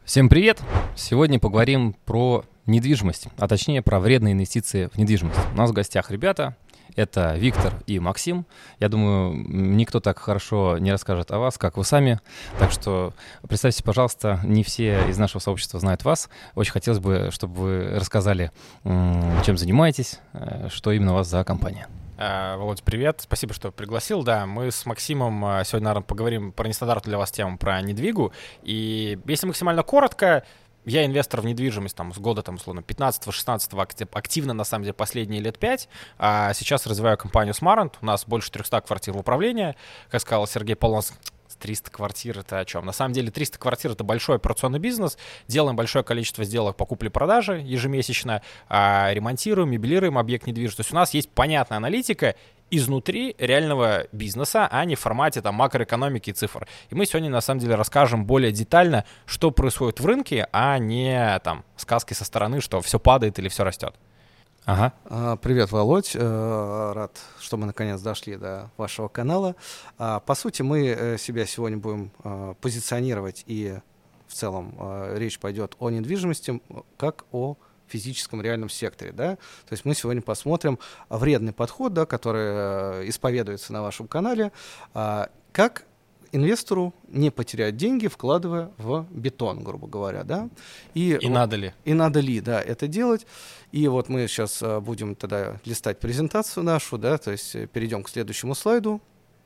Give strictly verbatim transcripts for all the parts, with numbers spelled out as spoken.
Всем привет! Сегодня поговорим про недвижимость, а точнее про вредные инвестиции в недвижимость. У нас в гостях ребята, это Виктор и Максим. Я думаю, никто так хорошо не расскажет о вас, как вы сами. Так что представьте, пожалуйста, не все из нашего сообщества знают вас. Очень хотелось бы, чтобы вы рассказали, чем занимаетесь, что именно у вас за компания. Володь, привет. Спасибо, что пригласил. Да, мы с Максимом сегодня, наверное, поговорим про нестандартную для вас тему, про недвигу. И если максимально коротко, я инвестор в недвижимость там, с года, там, условно, пятнадцатого-шестнадцатого, активно, на самом деле, последние лет пять. А сейчас развиваю компанию Smarant. У нас больше трехсот квартир в управлении. Как сказал Сергей Полонский, триста квартир — это о чем? На самом деле триста квартир — это большой операционный бизнес. Делаем большое количество сделок по купле-продаже ежемесячно, а ремонтируем, мебелируем объект недвижимости. То есть у нас есть понятная аналитика изнутри реального бизнеса, а не в формате там макроэкономики и цифр. И мы сегодня на самом деле расскажем более детально, что происходит в рынке, а не там сказки со стороны, что все падает или все растет. Ага. Привет, Володь. Рад, что мы наконец дошли до вашего канала. По сути, мы себя сегодня будем позиционировать, и в целом речь пойдет о недвижимости как о физическом реальном секторе. Да? То есть мы сегодня посмотрим вредный подход, да, который исповедуется на вашем канале, как инвестору не потерять деньги, вкладывая в бетон, грубо говоря, да. И, и надо ли? И надо ли, да, это делать. И вот мы сейчас а, будем тогда листать презентацию нашу, да, то есть перейдем к следующему слайду.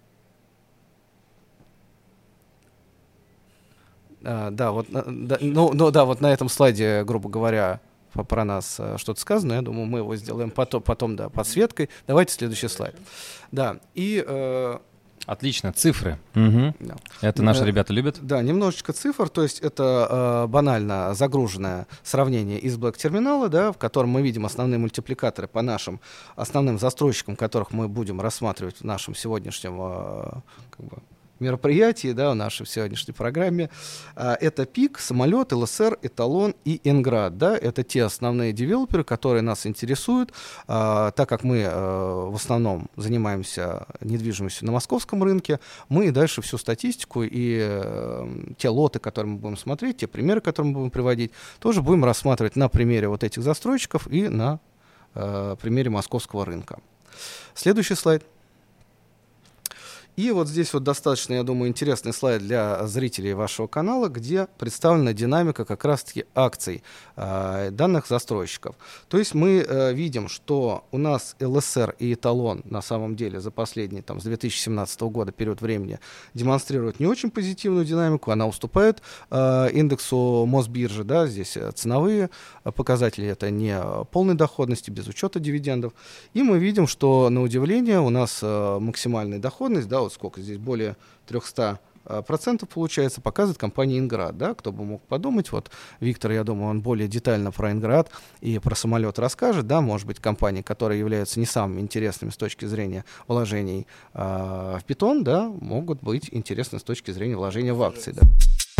А, да, вот, да, ну, ну, да, вот на этом слайде, грубо говоря, про нас а, что-то сказано. Я думаю, мы его сделаем потом, потом, да, подсветкой. Давайте следующий слайд. Да, и... Э, Отлично, цифры. Угу. Да. Это наши да, ребята любят. Да, немножечко цифр, то есть это э, банально загруженное сравнение из блэк-терминала, да, в котором мы видим основные мультипликаторы по нашим основным застройщикам, которых мы будем рассматривать в нашем сегодняшнем э, как бы, мероприятии, да, в нашей сегодняшней программе. А, это ПИК, Самолет, ЛСР, Эталон и Энград. Да, это те основные девелоперы, которые нас интересуют, а, так как мы а, в основном занимаемся недвижимостью на московском рынке, мы и дальше всю статистику и а, те лоты, которые мы будем смотреть, те примеры, которые мы будем приводить, тоже будем рассматривать на примере вот этих застройщиков и на а, примере московского рынка. Следующий слайд. И вот здесь вот достаточно, я думаю, интересный слайд для зрителей вашего канала, где представлена динамика как раз-таки акций э, данных застройщиков. То есть мы э, видим, что у нас ЛСР и Эталон на самом деле за последний, там, с две тысячи семнадцатого года период времени демонстрируют не очень позитивную динамику, она уступает э, индексу Мосбиржи, да, здесь ценовые показатели, это не полной доходности, без учета дивидендов. И мы видим, что на удивление у нас э, максимальная доходность, да, вот сколько здесь, более триста процентов получается, показывает компания Энград, да, кто бы мог подумать, вот Виктор, я думаю, он более детально про Энград и про самолет расскажет, да, может быть, компании, которые являются не самыми интересными с точки зрения вложений э, в бетон, да, могут быть интересны с точки зрения вложения в акции, да.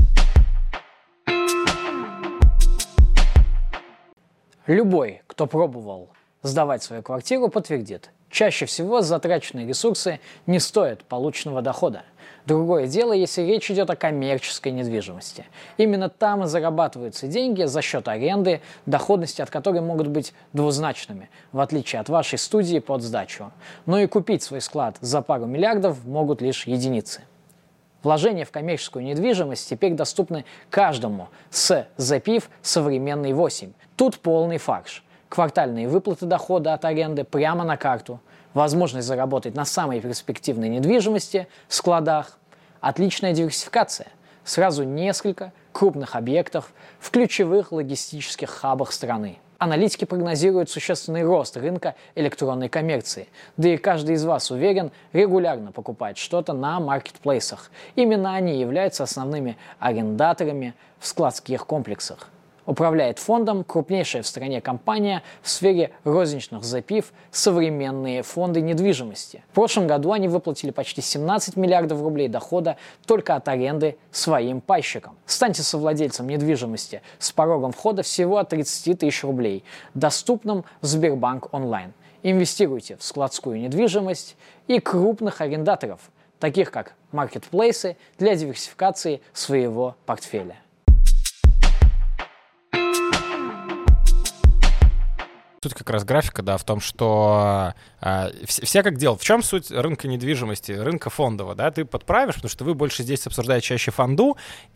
Любой, кто пробовал сдавать свою квартиру, подтвердит. Чаще всего затраченные ресурсы не стоят полученного дохода. Другое дело, если речь идет о коммерческой недвижимости. Именно там и зарабатываются деньги за счет аренды, доходности от которой могут быть двузначными, в отличие от вашей студии под сдачу. Но и купить свой склад за пару миллиардов могут лишь единицы. Вложения в коммерческую недвижимость теперь доступны каждому с ЗЭПИФ «Современный восемь». Тут полный фарш. Квартальные выплаты дохода от аренды прямо на карту, возможность заработать на самой перспективной недвижимости, складах, отличная диверсификация, сразу несколько крупных объектов в ключевых логистических хабах страны. Аналитики прогнозируют существенный рост рынка электронной коммерции, да и каждый из вас, уверен, регулярно покупает что-то на маркетплейсах. Именно они являются основными арендаторами в складских комплексах. Управляет фондом крупнейшая в стране компания в сфере розничных ЗЭПИФ «Современные фонды недвижимости». В прошлом году они выплатили почти семнадцать миллиардов рублей дохода только от аренды своим пайщикам. Станьте совладельцем недвижимости с порогом входа всего от тридцати тысяч рублей, доступным в Сбербанк онлайн. Инвестируйте в складскую недвижимость и крупных арендаторов, таких как маркетплейсы, для диверсификации своего портфеля. Суть как раз графика, да, в том, что э, все, все как делают. В чем суть рынка недвижимости, рынка фондового, да? Ты подправишь, потому что вы больше здесь обсуждаете чаще фонду,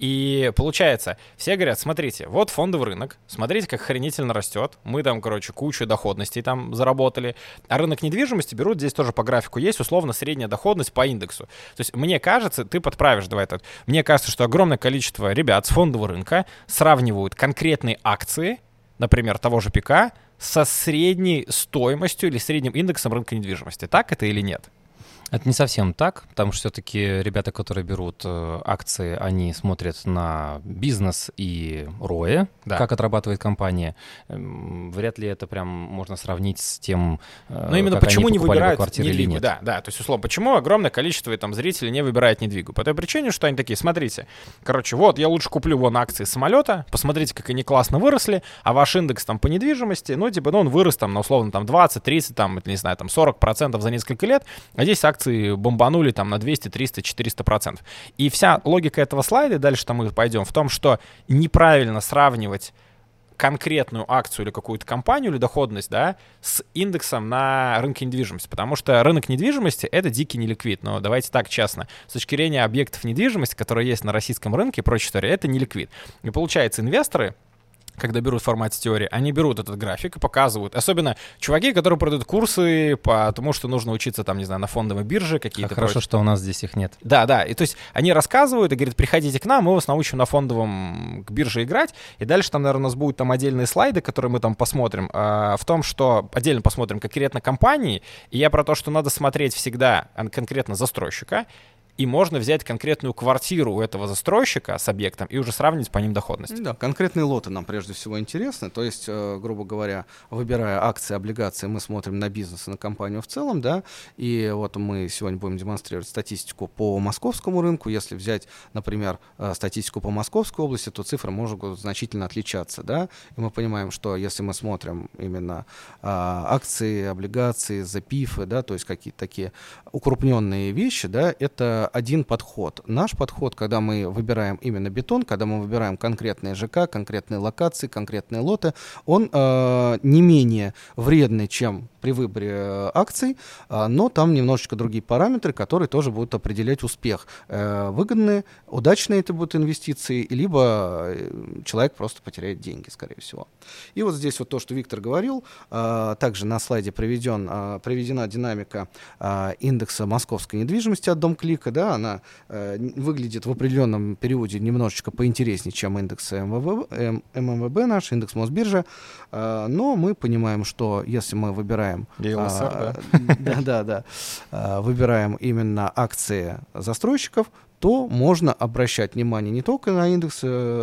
и получается, все говорят, смотрите, вот фондовый рынок, смотрите, как охренительно растет, мы там, короче, кучу доходностей там заработали, а рынок недвижимости берут, здесь тоже по графику есть, условно, средняя доходность по индексу. То есть мне кажется, ты подправишь, давай так, мне кажется, что огромное количество ребят с фондового рынка сравнивают конкретные акции, например, того же ПИКа, со средней стоимостью или средним индексом рынка недвижимости. Так это или нет? Это не совсем так, потому что все-таки ребята, которые берут э, акции, они смотрят на бизнес и роэ, да. как отрабатывает компания. Эм, вряд ли это прям можно сравнить с тем, э, Но именно как почему они не покупали выбирают квартиры или недвигу? нет. Да, да, то есть, условно, почему огромное количество там, зрителей не выбирает недвигу? По той причине, что они такие, смотрите, короче, вот я лучше куплю вон акции самолета, посмотрите, как они классно выросли, а ваш индекс там по недвижимости, ну, типа, ну, он вырос там, на условно, там двадцать, тридцать, там, не знаю, там сорок процентов за несколько лет, а здесь акции бомбанули там на двести, триста, четыреста процентов. И вся логика этого слайда, дальше там мы пойдем, в том, что неправильно сравнивать конкретную акцию или какую-то компанию или доходность, да, с индексом на рынке недвижимости, потому что рынок недвижимости — это дикий неликвид, но давайте так честно, с точки зрения объектов недвижимости, которые есть на российском рынке и прочей истории, это неликвид. И получается, инвесторы, когда берут в формате теории, они берут этот график и показывают. Особенно чуваки, которые продают курсы по тому, что нужно учиться там, не знаю, на фондовой бирже какие-то. А хорошо, прочие. что у нас здесь их нет. Да, да. И то есть они рассказывают и говорят, приходите к нам, мы вас научим на фондовом к бирже играть. И дальше там, наверное, у нас будут там отдельные слайды, которые мы там посмотрим. А, в том, что отдельно посмотрим конкретно компании. И я про то, что надо смотреть всегда конкретно застройщика. И можно взять конкретную квартиру у этого застройщика с объектом и уже сравнить по ним доходность. Да, конкретные лоты нам прежде всего интересны. То есть, э, грубо говоря, выбирая акции, облигации, мы смотрим на бизнес и на компанию в целом, да. И вот мы сегодня будем демонстрировать статистику по московскому рынку. Если взять, например, э, статистику по Московской области, то цифры могут значительно отличаться, да. И мы понимаем, что если мы смотрим именно э, акции, облигации, запифы, да, то есть какие-то такие укрупненные вещи, да, это один подход. Наш подход, когда мы выбираем именно бетон, когда мы выбираем конкретные ЖК, конкретные локации, конкретные лоты, он э, не менее вредный, чем при выборе э, акций, э, но там немножечко другие параметры, которые тоже будут определять успех. Э, выгодные, удачные это будут инвестиции, либо человек просто потеряет деньги, скорее всего. И вот здесь вот то, что Виктор говорил, э, также на слайде приведен, э, приведена динамика э, индекса московской недвижимости от Домклика, да, она э, выглядит в определенном периоде немножечко поинтереснее, чем индекс эм вэ бэ, эм, эм эм вэ бэ наш, индекс Мосбиржи, э, но мы понимаем, что если мы выбираем ЕЛСР, да? Да, да, да, э, выбираем именно акции застройщиков, то можно обращать внимание не только на индекс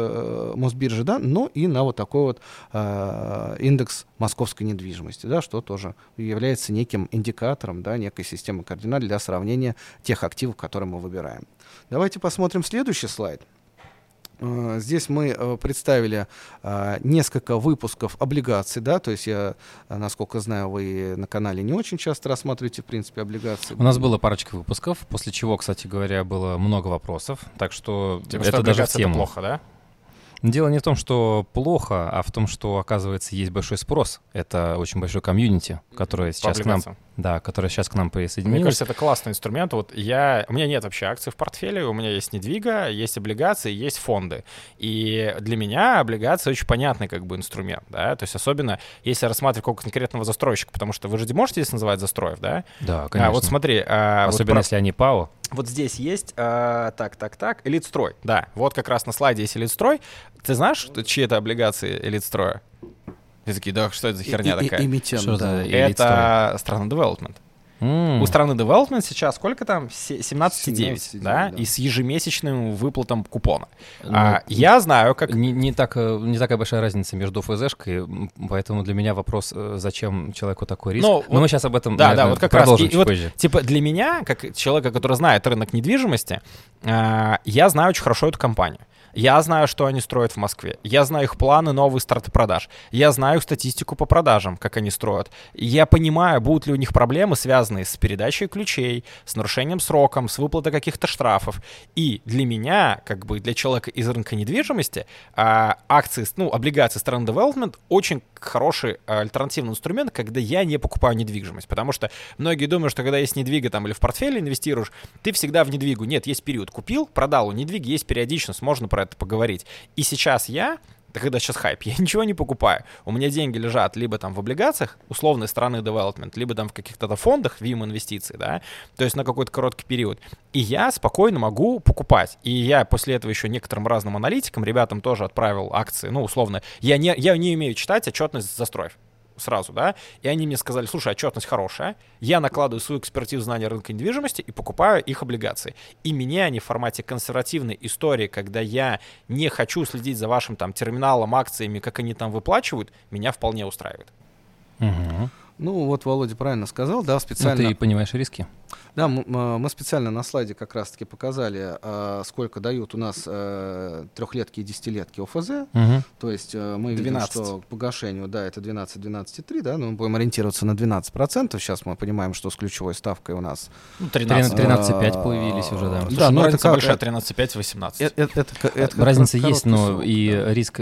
э, Мосбиржи, да, но и на вот такой вот э, индекс московской недвижимости, да, что тоже является неким индикатором, да, некой системой координат для сравнения тех активов, которые мы выбираем. Давайте посмотрим следующий слайд. Здесь мы представили несколько выпусков облигаций, да, то есть я, насколько знаю, вы на канале не очень часто рассматриваете, в принципе, облигации. У нас было парочка выпусков, после чего, кстати говоря, было много вопросов, так что Типа, это что даже в тему. Это плохо, да? Дело не в том, что плохо, а в том, что, оказывается, есть большой спрос. Это очень большой комьюнити, которое сейчас к нам, да, которое сейчас к нам присоединилось. Мне кажется, это классный инструмент. Вот я, у меня нет вообще акций в портфеле, у меня есть недвига, есть облигации, есть фонды. И для меня облигации очень понятный как бы инструмент, да, то есть особенно если рассматривать какого конкретного застройщика, потому что вы же можете здесь называть застроев, да? Да, конечно. А, вот смотри. А, особенно вот если они ПАО. Вот здесь есть, а, так, так, так, Элитстрой. Да, вот как раз на слайде есть Элитстрой. Ты знаешь, чьи это облигации Элитстроя? Все такие, да, что это за херня и, такая? И, эмитент, что да. Это страна Development. Mm. У страны Development сейчас сколько там? семнадцать целых девять, да? да? И с ежемесячным выплатом купона. Ну, а, я знаю, как... Не, не, так, не такая большая разница между ФЗшкой, поэтому для меня вопрос, зачем человеку такой риск. Но, Но вот, мы сейчас об этом, да, наверное, да, вот как продолжим раз. И, чуть и позже. вот, типа, для меня, как человека, который знает рынок недвижимости, э, я знаю очень хорошо эту компанию. Я знаю, что они строят в Москве. Я знаю их планы, новые старты продаж. Я знаю их статистику по продажам, как они строят. Я понимаю, будут ли у них проблемы, связанные с передачей ключей, с нарушением сроком, с выплатой каких-то штрафов. И для меня, как бы для человека из рынка недвижимости, акции, ну, облигации стран Development очень хороший альтернативный инструмент, когда я не покупаю недвижимость. Потому что многие думают, что когда есть недвига там или в портфеле инвестируешь, ты всегда в недвигу. Нет, есть период. Купил, продал. У недвиги есть периодичность, можно про это поговорить. И сейчас я, когда сейчас хайп, я ничего не покупаю. У меня деньги лежат либо там в облигациях условной страны Development, либо там в каких-то фондах, ВИМ инвестиций, да, то есть на какой-то короткий период. И я спокойно могу покупать. И я после этого еще некоторым разным аналитикам, ребятам тоже отправил акции, ну, условно, я не, я не умею читать отчетность застроев. Сразу, да, и они мне сказали: слушай, отчетность хорошая, я накладываю свою экспертизу знания рынка недвижимости и покупаю их облигации. И меня они в формате консервативной истории, когда я не хочу следить за вашим там терминалом, акциями, как они там выплачивают, меня вполне устраивает. Угу. Ну, вот Володя правильно сказал, да, специально... Ну, ты понимаешь риски? Да, мы, мы специально на слайде как раз-таки показали, сколько дают у нас трехлетки и десятилетки ОФЗ. Угу. То есть мы двенадцать. видим, что к погашению, да, это двенадцать двенадцать и три, да, но мы будем ориентироваться на двенадцать процентов. Сейчас мы понимаем, что с ключевой ставкой у нас... Ну, тринадцать. тринадцать и пять появились уже, да. Слушай, Да, ну, но разница это как- большая, тринадцать и пять, восемнадцать. Это, это, это, это Разница короткий есть, но срок, и да. риск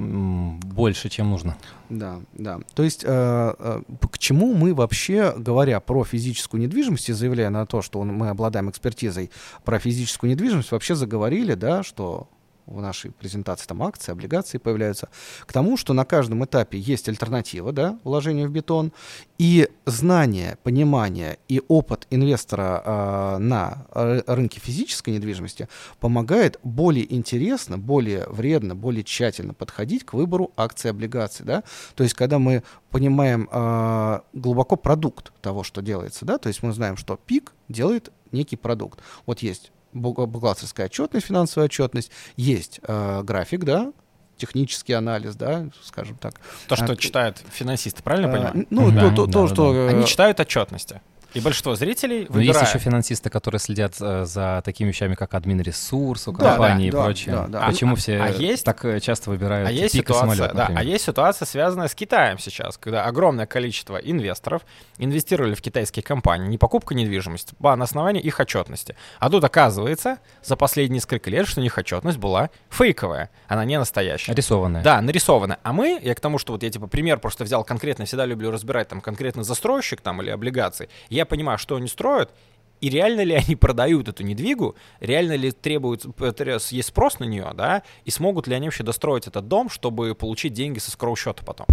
м, больше, чем нужно. Да, да. То есть, э, э, к чему мы вообще, говоря про физическую недвижимость и заявляя на то, что мы обладаем экспертизой про физическую недвижимость, вообще заговорили, да, что в нашей презентации там акции, облигации появляются, к тому, что на каждом этапе есть альтернатива, да, вложения в бетон, и знание, понимание и опыт инвестора э, на р- рынке физической недвижимости помогает более интересно, более вредно, более тщательно подходить к выбору акций и облигаций, да, то есть когда мы понимаем э, глубоко продукт того, что делается, да, то есть мы знаем, что ПИК делает некий продукт, вот есть бухгалтерская отчетность, финансовая отчетность, есть э, график, да, технический анализ, да, скажем так. То, что А, читают финансисты, правильно э, понимаю? Ну, Да, то, то, да, то, да, что... э, Они читают отчетности. И большинство зрителей, Но есть выбирая... еще финансисты, которые следят э, за такими вещами, как админ ресурс у Да, компании да, и да, прочее. да, да. Почему А- все а есть- так э, часто выбирают А есть пик и ситуация, самолет, да, например? а есть ситуация, связанная с Китаем сейчас, когда огромное количество инвесторов инвестировали в китайские компании, не покупка недвижимости, а на основании их отчетности. А тут оказывается за последние несколько лет, что у них отчетность была фейковая, она не настоящая. Рисованные. Да, нарисовано. А мы, я к тому, что вот я типа пример просто взял конкретно, всегда люблю разбирать там конкретно застройщик там или облигации. Я понимаю, что они строят, и реально ли они продают эту недвигу, реально ли требуют, есть спрос на нее, да, и смогут ли они вообще достроить этот дом, чтобы получить деньги со скроу-счета потом.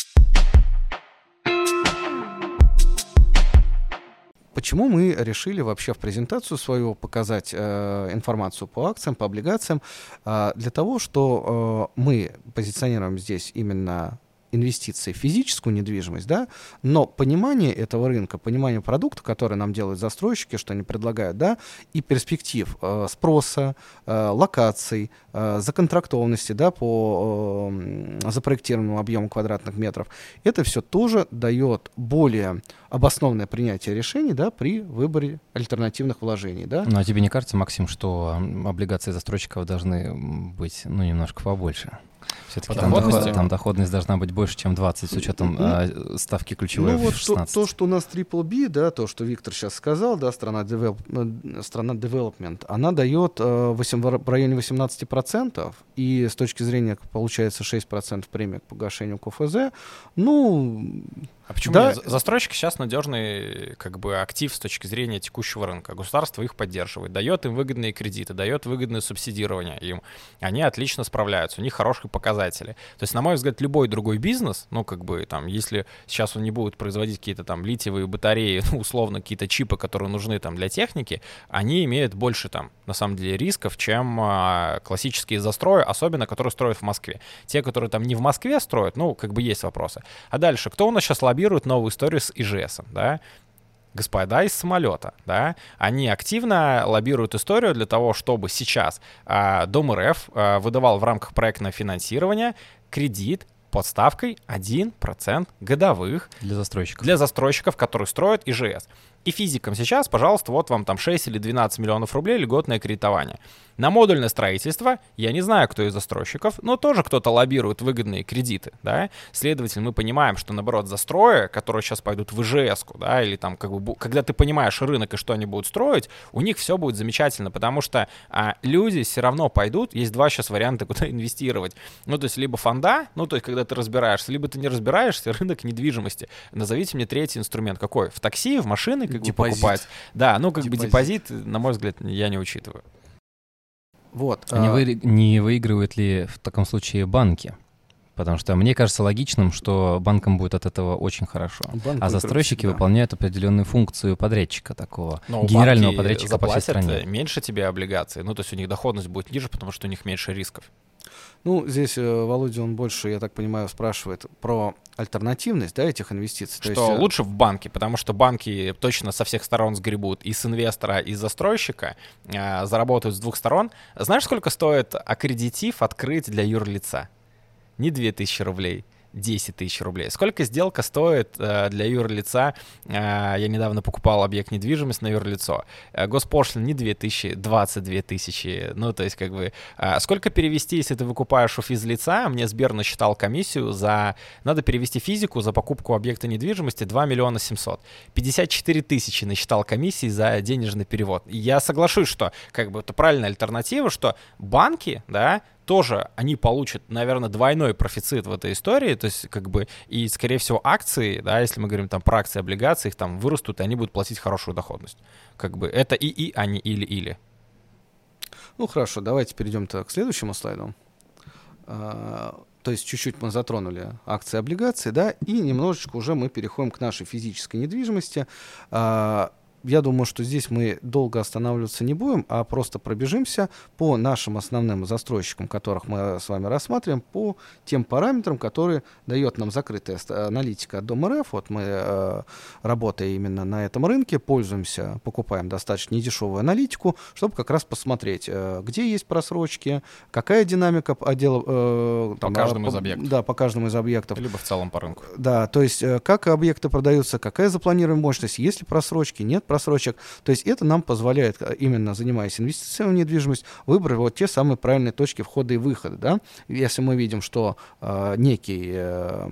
Почему мы решили вообще в презентацию свою показать э, информацию по акциям, по облигациям? Э, для того, что э, мы позиционируем здесь именно инвестиции в физическую недвижимость, да, но понимание этого рынка, понимание продукта, который нам делают застройщики, что они предлагают, да, и перспектив э, спроса, э, локаций, э, законтрактованности, да, по э, запроектированному объему квадратных метров, это все тоже дает более обоснованное принятие решений, да, при выборе альтернативных вложений, да. Ну, а тебе не кажется, Максим, что м, облигации застройщиков должны м, быть, ну, немножко побольше? Все-таки По там, доходности? доход- там доходность должна быть больше, чем двадцать, с учетом Ну, э, ставки ключевой Ну в вот то, шестнадцать. то, что у нас трипл би, да, то, что Виктор сейчас сказал, да, страна, девелоп, страна development, она дает э, восемь, в районе восемнадцать процентов, и с точки зрения, получается, шесть процентов премии к погашению КФЗ, ну... А почему Да. нет? Застройщики сейчас надежный как бы актив с точки зрения текущего рынка. Государство их поддерживает, дает им выгодные кредиты, дает выгодное субсидирование им. Они отлично справляются, у них хорошие показатели. То есть, на мой взгляд, любой другой бизнес, ну, как бы, там, если сейчас он не будет производить какие-то там литиевые батареи, ну, условно, какие-то чипы, которые нужны там для техники, они имеют больше там, на самом деле, рисков, чем а, классические застрои, особенно, которые строят в Москве. Те, которые там не в Москве строят, ну, как бы есть вопросы. А дальше, кто у нас сейчас лоббирует новую историю с ИЖСом, да? Господа из самолета, да, они активно лоббируют историю для того, чтобы сейчас а, Дом РФ а, выдавал в рамках проектного финансирования кредит под ставкой один процент годовых Для застройщиков. для застройщиков, которые строят ИЖС. И физикам сейчас, пожалуйста, вот вам там шесть или двенадцать миллионов рублей льготное кредитование. На модульное строительство, я не знаю, кто из застройщиков, но тоже кто-то лоббирует выгодные кредиты, да. Следовательно, мы понимаем, что, наоборот, застрои, которые сейчас пойдут в ИЖС-ку, да, или там, как бы, когда ты понимаешь рынок и что они будут строить, у них все будет замечательно, потому что а, люди все равно пойдут, есть два сейчас варианта, куда инвестировать. Ну, то есть, либо фонда, ну, то есть, когда ты разбираешься, либо ты не разбираешься, рынок недвижимости. Назовите мне третий инструмент. Какой? В такси, в машины, как бы покупать? Да, ну, как депозит. бы депозит, на мой взгляд, я не учитываю. Вот. Не, а... вы, не выигрывают ли в таком случае банки? Потому что мне кажется логичным, что банкам будет от этого очень хорошо. Банк а застройщики всегда выполняют определенную функцию подрядчика такого, но генерального подрядчика по всей стране. Меньше тебе облигаций, ну то есть у них доходность будет ниже, потому что у них меньше рисков. Ну, здесь э, Володя, он больше, я так понимаю, спрашивает про альтернативность, да, этих инвестиций. Что То есть, лучше в банке, потому что банки точно со всех сторон сгребут, и с инвестора, и с застройщика, э, заработают с двух сторон. Знаешь, сколько стоит аккредитив открыть для юрлица? Не две тысячи рублей, десять тысяч рублей. Сколько сделка стоит э, для юрлица? Э, я недавно покупал объект недвижимости на юрлицо. Э, госпошлина не две тысячи, двадцать две тысячи. Ну, то есть, как бы, э, сколько перевести, если ты выкупаешь у физлица? Мне Сбер насчитал комиссию за... Надо перевести физику за покупку объекта недвижимости два миллиона семьсот. пятьдесят четыре тысячи насчитал комиссии за денежный перевод. И я соглашусь, что, как бы, это правильная альтернатива, что банки, да, тоже они получат, наверное, двойной профицит в этой истории, то есть, как бы, и, скорее всего, акции, да, если мы говорим там про акции, облигации, их там вырастут, и они будут платить хорошую доходность. Как бы, это и-и, а не или-или. Ну, хорошо, давайте перейдем-то к следующему слайду. А, то есть, чуть-чуть мы затронули акции, облигации, да, и немножечко уже мы переходим к нашей физической недвижимости. А, Я думаю, что здесь мы долго останавливаться не будем, а просто пробежимся по нашим основным застройщикам, которых мы с вами рассматриваем, по тем параметрам, которые дает нам закрытая аналитика от Дом.РФ. Вот мы, э, работая именно на этом рынке, пользуемся, покупаем достаточно недешевую аналитику, чтобы как раз посмотреть, э, где есть просрочки, какая динамика отдела... Э, там, по каждому по, из объектов. Да, по каждому из объектов. Либо в целом по рынку. Да, то есть э, как объекты продаются, какая запланированная мощность, есть ли просрочки, нет просрочек. То есть это нам позволяет, именно занимаясь инвестициями в недвижимость, выбрать вот те самые правильные точки входа и выхода. Да? Если мы видим, что э, некий э,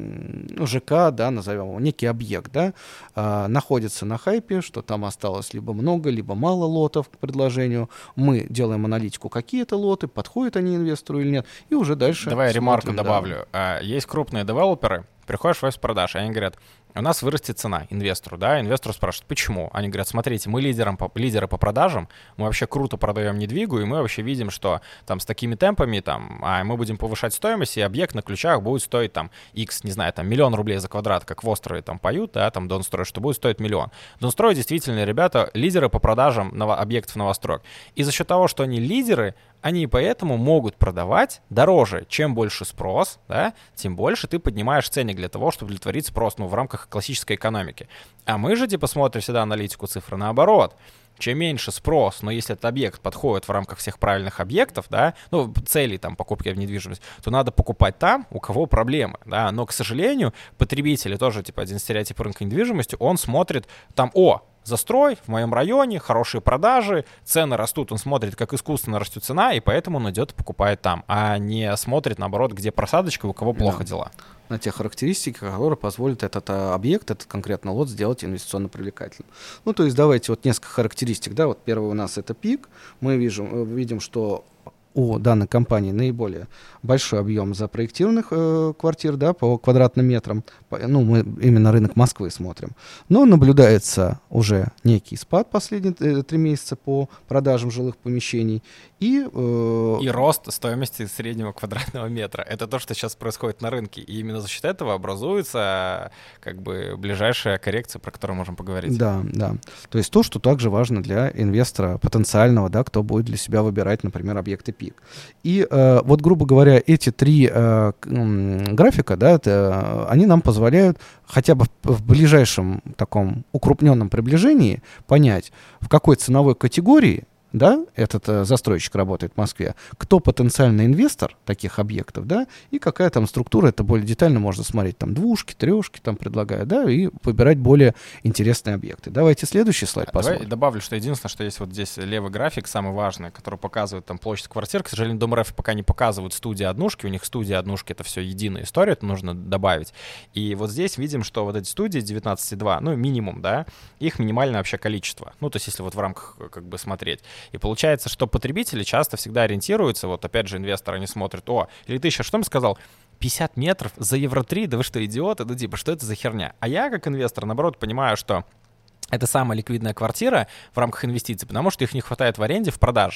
ЖК, да, назовем его, некий объект, да, э, находится на хайпе, что там осталось либо много, либо мало лотов к предложению, мы делаем аналитику, какие это лоты, подходят они инвестору или нет, и уже дальше... Давай я ремарку да. добавлю. Есть крупные девелоперы, приходишь в офис продаж, и они говорят, у нас вырастет цена инвестору, да, инвестор спрашивает, почему? Они говорят, смотрите, мы лидером по, лидеры по продажам, мы вообще круто продаем недвигу, и мы вообще видим, что там с такими темпами, там, а мы будем повышать стоимость, и объект на ключах будет стоить там X, не знаю, там миллион рублей за квадрат, как в острове там поют, да, там Донстрой, что будет стоить миллион. Донстрой действительно, ребята, лидеры по продажам ново- объектов новостроек. И за счет того, что они лидеры, они поэтому могут продавать дороже. Чем больше спрос, да, тем больше ты поднимаешь ценник для того, чтобы удовлетворить спрос, ну, в рамках классической экономики. А мы же, типа, смотрим всегда аналитику цифры наоборот. Чем меньше спрос, но если этот объект подходит в рамках всех правильных объектов, да, ну, целей там покупки в недвижимость, то надо покупать там, у кого проблемы, да, но, к сожалению, потребители тоже, типа, один стереотип рынка недвижимости, он смотрит там, о, застрой в моем районе, хорошие продажи, цены растут, он смотрит, как искусственно растет цена, и поэтому он идет и покупает там, а не смотрит, наоборот, где просадочка, у кого плохо да. дела. На те характеристики, которые позволят этот а, объект, этот конкретно лот сделать инвестиционно привлекательным. Ну, то есть давайте вот несколько характеристик, да, вот первый у нас это пик, мы видим, видим, что у данной компании наиболее большой объем запроектированных э, квартир, да, по квадратным метрам. По, ну, мы именно рынок Москвы смотрим. Но наблюдается уже некий спад последние э, три месяца по продажам жилых помещений. И, э, и рост стоимости среднего квадратного метра. Это то, что сейчас происходит на рынке. И именно за счет этого образуется как бы ближайшая коррекция, про которую можем поговорить. Да, да. То есть то, что также важно для инвестора потенциального, да, кто будет для себя выбирать, например, объекты пик. И э, вот, грубо говоря, эти три э, графика, да, это, они нам позволяют хотя бы в, в ближайшем таком укрупненном приближении понять, в какой ценовой категории да, этот э, застройщик работает в Москве, кто потенциальный инвестор таких объектов, да, и какая там структура, это более детально можно смотреть, там двушки, трешки там предлагают, да, и выбирать более интересные объекты. Давайте следующий слайд посмотрим. Давай добавлю, что единственное, что есть вот здесь левый график, самый важный, который показывает там площадь квартир. К сожалению, Дом РФ пока не показывают студии однушки, у них студии однушки — это все единая история, это нужно добавить. И вот здесь видим, что вот эти студии девятнадцать и два, ну, минимум, да, их минимальное вообще количество. Ну, то есть если вот в рамках как бы смотреть. И получается, что потребители часто всегда ориентируются, вот опять же инвесторы, они смотрят, о, или ты еще что мне сказал, пятьдесят метров за евро три, да вы что, идиоты, ну типа, что это за херня? А я как инвестор, наоборот, понимаю, что это самая ликвидная квартира в рамках инвестиций, потому что их не хватает в аренде, в продаже.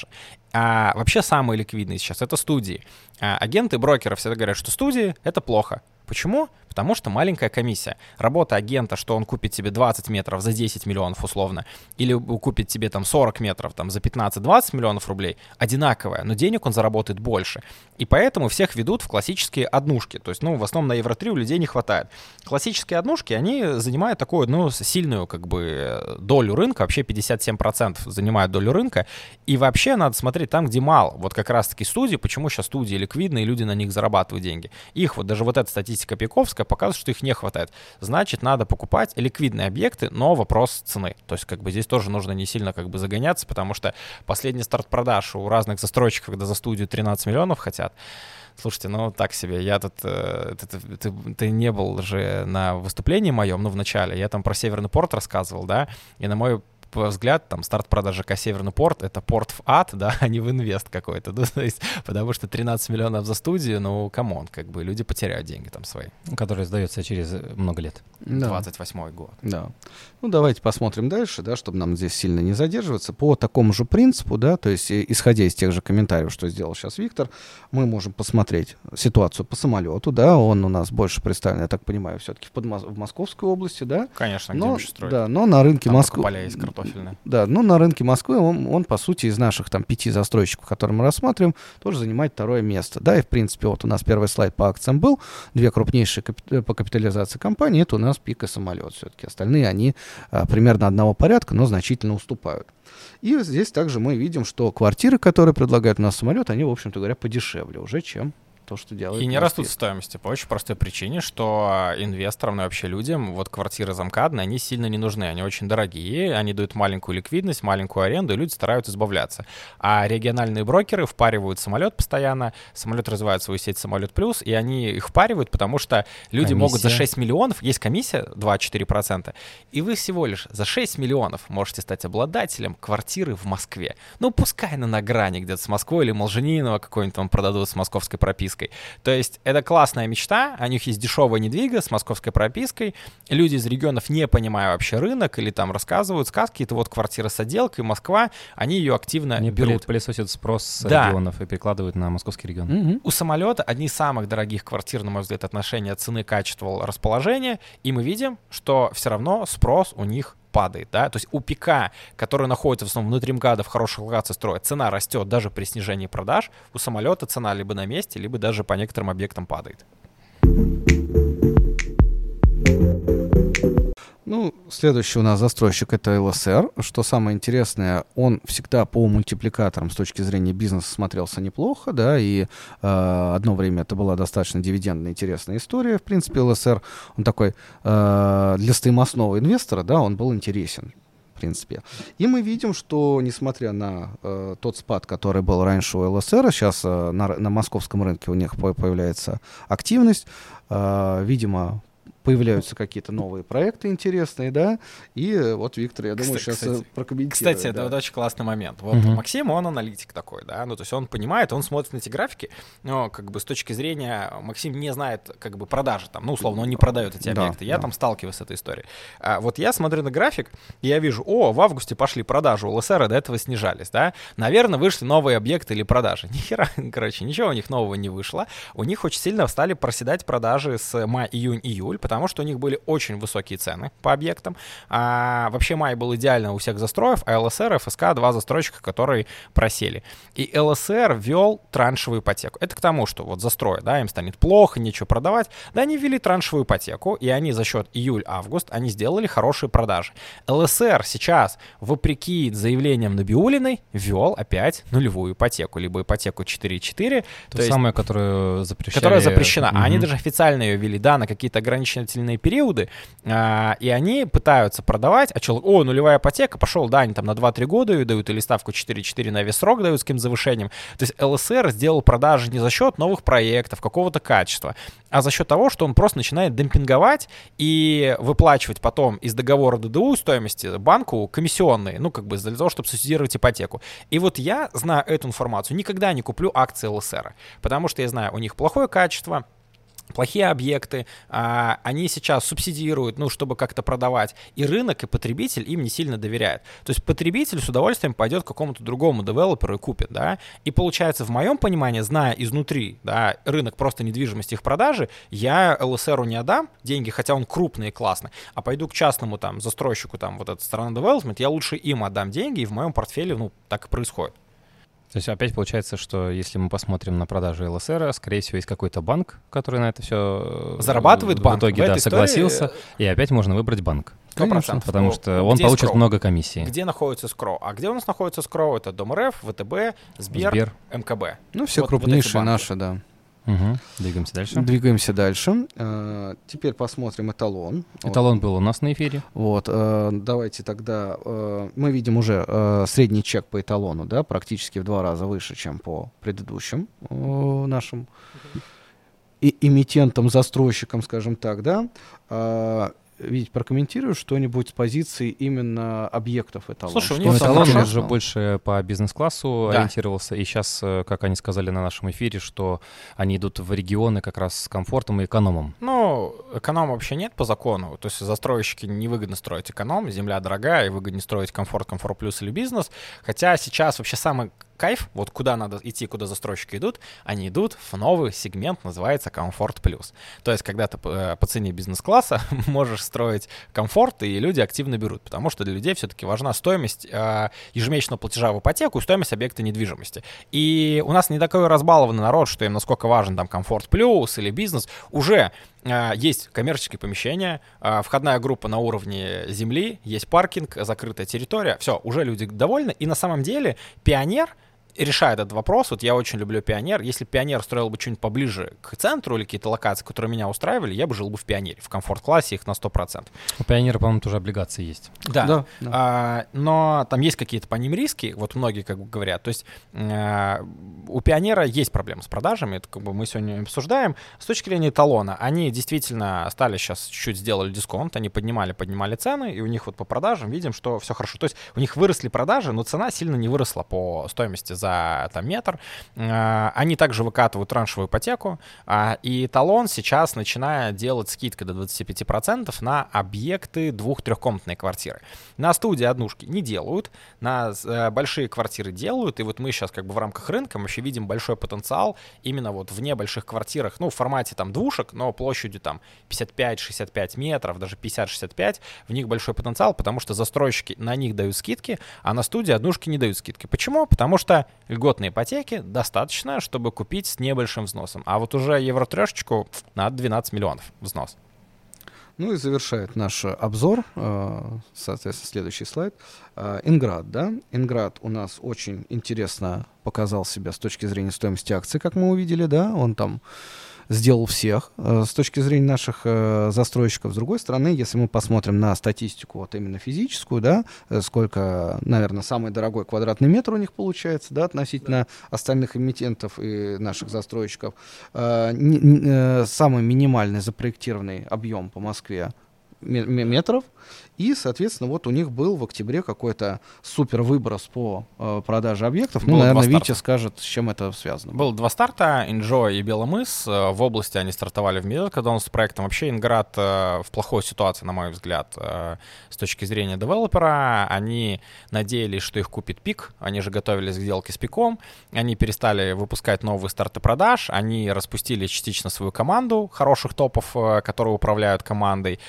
А вообще самые ликвидные сейчас — это студии. А агенты, брокеры всегда говорят, что студии — это плохо. Почему? Потому что маленькая комиссия. Работа агента, что он купит тебе двадцать метров за десять миллионов условно, или купит тебе там сорок метров там, за пятнадцать-двадцать миллионов рублей, одинаковая, но денег он заработает больше. И поэтому всех ведут в классические однушки. То есть, ну, в основном на евро три у людей не хватает. Классические однушки, они занимают такую, ну, сильную, как бы, долю рынка, вообще пятьдесят семь процентов занимают долю рынка. И вообще надо смотреть там, где мало. Вот как раз-таки студии, почему сейчас студии ликвидные, люди на них зарабатывают деньги. Их вот, даже вот эта статистика Пиковская показывает, что их не хватает. Значит, надо покупать ликвидные объекты, но вопрос цены. То есть, как бы, здесь тоже нужно не сильно, как бы, загоняться, потому что последний старт продаж у разных застройщиков, когда за студию тринадцать миллионов хотят. Слушайте, ну так себе, я тут, э, ты, ты, ты не был же на выступлении моем, ну в начале, я там про Северный порт рассказывал, да, и на мой взгляд, там, старт продажи ка Северный порт — это порт в ад, да, а не в инвест какой-то, ну, то есть, потому что тринадцать миллионов за студию, ну, камон, как бы, люди потеряют деньги там свои. Который сдается через много лет. двадцать восьмой год. Да. Ну, давайте посмотрим дальше, да, чтобы нам здесь сильно не задерживаться. По такому же принципу, да, то есть, исходя из тех же комментариев, что сделал сейчас Виктор, мы можем посмотреть ситуацию по самолету, да, он у нас больше представлен, я так понимаю, все-таки в, Подмос... в Московской области, да. Конечно, где но, еще строить. Да, но на рынке Москвы... поля есть картофельные. Да, но на рынке Москвы он, он, по сути, из наших там пяти застройщиков, которые мы рассматриваем, тоже занимает второе место. Да, и, в принципе, вот у нас первый слайд по акциям был, две крупнейшие капи- по капитализации компании, это у нас ПИК и Самолет все-таки. Остальные, они а, примерно одного порядка, но значительно уступают. И здесь также мы видим, что квартиры, которые предлагают у нас Самолет, они, в общем-то говоря, подешевле уже, чем то, что делает. И не растут в стоимости по очень простой причине, что инвесторам, ну и вообще людям, вот квартиры замкадные, они сильно не нужны, они очень дорогие, они дают маленькую ликвидность, маленькую аренду, и люди стараются избавляться. А региональные брокеры впаривают Самолет постоянно, Самолет развивает свою сеть Самолет Плюс, и они их впаривают, потому что люди комиссия. Могут за шесть миллионов, есть комиссия два-четыре процента, и вы всего лишь за шесть миллионов можете стать обладателем квартиры в Москве. Ну, пускай она на грани где-то с Москвой или Молжаниново какой-нибудь там продадут с московской пропиской. То есть это классная мечта, у них есть дешевая недвига с московской пропиской, люди из регионов, не понимая вообще рынок, или там рассказывают сказки, это вот квартира с отделкой, Москва, они ее активно они берут. Пылесосят спрос с да. регионов и перекладывают на московский регион. Mm-hmm. У Самолета одни из самых дорогих квартир, на мой взгляд, отношения цены, качества, расположения, и мы видим, что все равно спрос у них падает, да, то есть у ПИКа, который находится в основном внутри МКАДа, в хороших локациях строят, цена растет даже при снижении продаж, у Самолета цена либо на месте, либо даже по некоторым объектам падает. Ну, следующий у нас застройщик — это эл эс эр. Что самое интересное, он всегда по мультипликаторам с точки зрения бизнеса смотрелся неплохо, да, и э, одно время это была достаточно дивидендная, интересная история. В принципе, эл эс эр, он такой э, для стоимостного инвестора, да, он был интересен. В принципе. И мы видим, что несмотря на э, тот спад, который был раньше у эл эс эр, сейчас э, на, на московском рынке у них появляется активность, э, видимо, появляются какие-то новые проекты интересные, да, и вот Виктор, я думаю, кстати, сейчас кстати, прокомментирует. Кстати, да. это вот очень классный момент. Вот Uh-huh. Максим, он аналитик такой, да, ну, то есть он понимает, он смотрит на эти графики, но как бы с точки зрения, Максим не знает как бы продажи там, ну, условно, он не продает эти да, объекты, я да. там сталкиваюсь с этой историей. А вот я смотрю на график, и я вижу, о, в августе пошли продажи у эл эс эр, до этого снижались, да, наверное, вышли новые объекты или продажи. Ни хера, короче, ничего у них нового не вышло, у них очень сильно стали проседать продажи с мая, июнь, июль, потому потому что у них были очень высокие цены по объектам. А, вообще май был идеально у всех застроев, а эл эс эр и эф эс ка — два застройщика, которые просели. И эл эс эр ввел траншевую ипотеку. Это к тому, что вот застрой, да, им станет плохо, нечего продавать. Да, они ввели траншевую ипотеку, и они за счет июль-август, они сделали хорошие продажи. эл эс эр сейчас, вопреки заявлениям Набиуллиной, ввел опять нулевую ипотеку, либо ипотеку четыре четыре. То, то есть самое, которую запрещали... Которая запрещена. Угу. Они даже официально ее ввели, да, на какие-то ограничительные периоды, а, и они пытаются продавать, а человек, о, нулевая ипотека, пошел, да, они там на два-три года ее дают, или ставку четыре четыре на весь срок дают с каким-то завышением. То есть эл эс эр сделал продажи не за счет новых проектов, какого-то качества, а за счет того, что он просто начинает демпинговать и выплачивать потом из договора дэ дэ у стоимости банку комиссионные, ну, как бы для того, чтобы субсидировать ипотеку. И вот я, зная эту информацию, никогда не куплю акции эл эс эр, потому что я знаю, у них плохое качество, плохие объекты, а, они сейчас субсидируют, ну, чтобы как-то продавать, и рынок, и потребитель им не сильно доверяет. То есть потребитель с удовольствием пойдет к какому-то другому девелоперу и купит, да, и получается, в моем понимании, зная изнутри, да, рынок просто недвижимости, их продажи, я эл эс эр не отдам деньги, хотя он крупный и классный, а пойду к частному там застройщику, там, вот эта сторона девелопмент, я лучше им отдам деньги, и в моем портфеле, ну, так и происходит. То есть опять получается, что если мы посмотрим на продажи эл эс эр, скорее всего, есть какой-то банк, который на это все зарабатывает, в банк итоге, в да, этой согласился, истории... и опять можно выбрать банк. сто процентов. Потому что он где получит скроу? много комиссий. Где находится скроу? А где у нас находится скроу? Это Дом эр эф, вэ тэ бэ, Сбер, Сбер. эм ка бэ. Ну, все вот, крупнейшие вот наши, да. Угу. Двигаемся дальше. Двигаемся дальше. Uh, теперь посмотрим эталон. Эталон вот. был у нас на эфире. Вот, uh, давайте тогда, uh, мы видим уже uh, средний чек по эталону, да, практически в два раза выше, чем по предыдущим uh, нашим и- эмитентам, застройщикам, скажем так, да. Uh, Вить, прокомментируешь что-нибудь с позиции именно объектов эталона? Слушай, у Что них эталон хорошо. уже больше по бизнес-классу Да. ориентировался, и сейчас, как они сказали на нашем эфире, что они идут в регионы как раз с комфортом и экономом. Ну, эконом вообще нет по закону. То есть застройщики невыгодно строить эконом, земля дорогая, и выгоднее строить комфорт, комфорт плюс или бизнес. Хотя сейчас вообще самый кайф, вот куда надо идти, куда застройщики идут, они идут в новый сегмент, называется комфорт плюс. То есть когда ты по, по цене бизнес-класса можешь строить комфорт, и люди активно берут, потому что для людей все-таки важна стоимость э, ежемесячного платежа в ипотеку и стоимость объекта недвижимости. И у нас не такой разбалованный народ, что им насколько важен там комфорт плюс или бизнес. Уже э, есть коммерческие помещения, э, входная группа на уровне земли, есть паркинг, закрытая территория. Все, уже люди довольны. И на самом деле Пионер решает этот вопрос. Вот я очень люблю Пионер. Если Пионер строил бы что-нибудь поближе к центру или какие-то локации, которые меня устраивали, я бы жил бы в Пионере, в комфорт-классе их на сто процентов. У Пионера, по-моему, тоже облигации есть. Да, Да, да. А, но там есть какие-то по ним риски, вот многие как бы говорят. То есть а, у Пионера есть проблемы с продажами, это как бы мы сегодня обсуждаем. С точки зрения эталона, они действительно стали сейчас чуть-чуть сделали дисконт, они поднимали, поднимали цены, и у них вот по продажам видим, что все хорошо. То есть у них выросли продажи, но цена сильно не выросла по стоимости за там, метр. А, они также выкатывают траншевую ипотеку, а, и эталон сейчас начинает делать скидки до двадцать пять процентов на объекты двух-трехкомнатной квартиры. На студии однушки не делают, на э, большие квартиры делают, и вот мы сейчас как бы в рамках рынка мы вообще видим большой потенциал именно вот в небольших квартирах, ну, в формате там двушек, но площадью там пятьдесят пять шестьдесят пять метров, даже пятьдесят шестьдесят пять, в них большой потенциал, потому что застройщики на них дают скидки, а на студии однушки не дают скидки. Почему? Потому что льготной ипотеки достаточно, чтобы купить с небольшим взносом. А вот уже евро-трешечку надо двенадцать миллионов взнос. Ну и завершает наш обзор, соответственно, следующий слайд. Инград, да? Инград у нас очень интересно показал себя с точки зрения стоимости акций, как мы увидели, да? Он там сделал всех э, с точки зрения наших э, застройщиков. С другой стороны, если мы посмотрим на статистику вот именно физическую, да, э, сколько, наверное, самый дорогой квадратный метр у них получается, да, относительно остальных эмитентов и наших застройщиков, э, не, не, э, самый минимальный запроектированный объем по Москве метров. И, соответственно, вот у них был в октябре какой-то супер выброс по э, продаже объектов. Ну, Было наверное, два Витя старта. скажет, с чем это связано. Было два старта, Enjoy и Беломыс. В области они стартовали в месяц, когда он с проектом. Вообще Инград в плохой ситуации, на мой взгляд, с точки зрения девелопера. Они надеялись, что их купит Пик. Они же готовились к сделке с Пиком. Они перестали выпускать новые старты продаж. Они распустили частично свою команду хороших топов, которые управляют командой.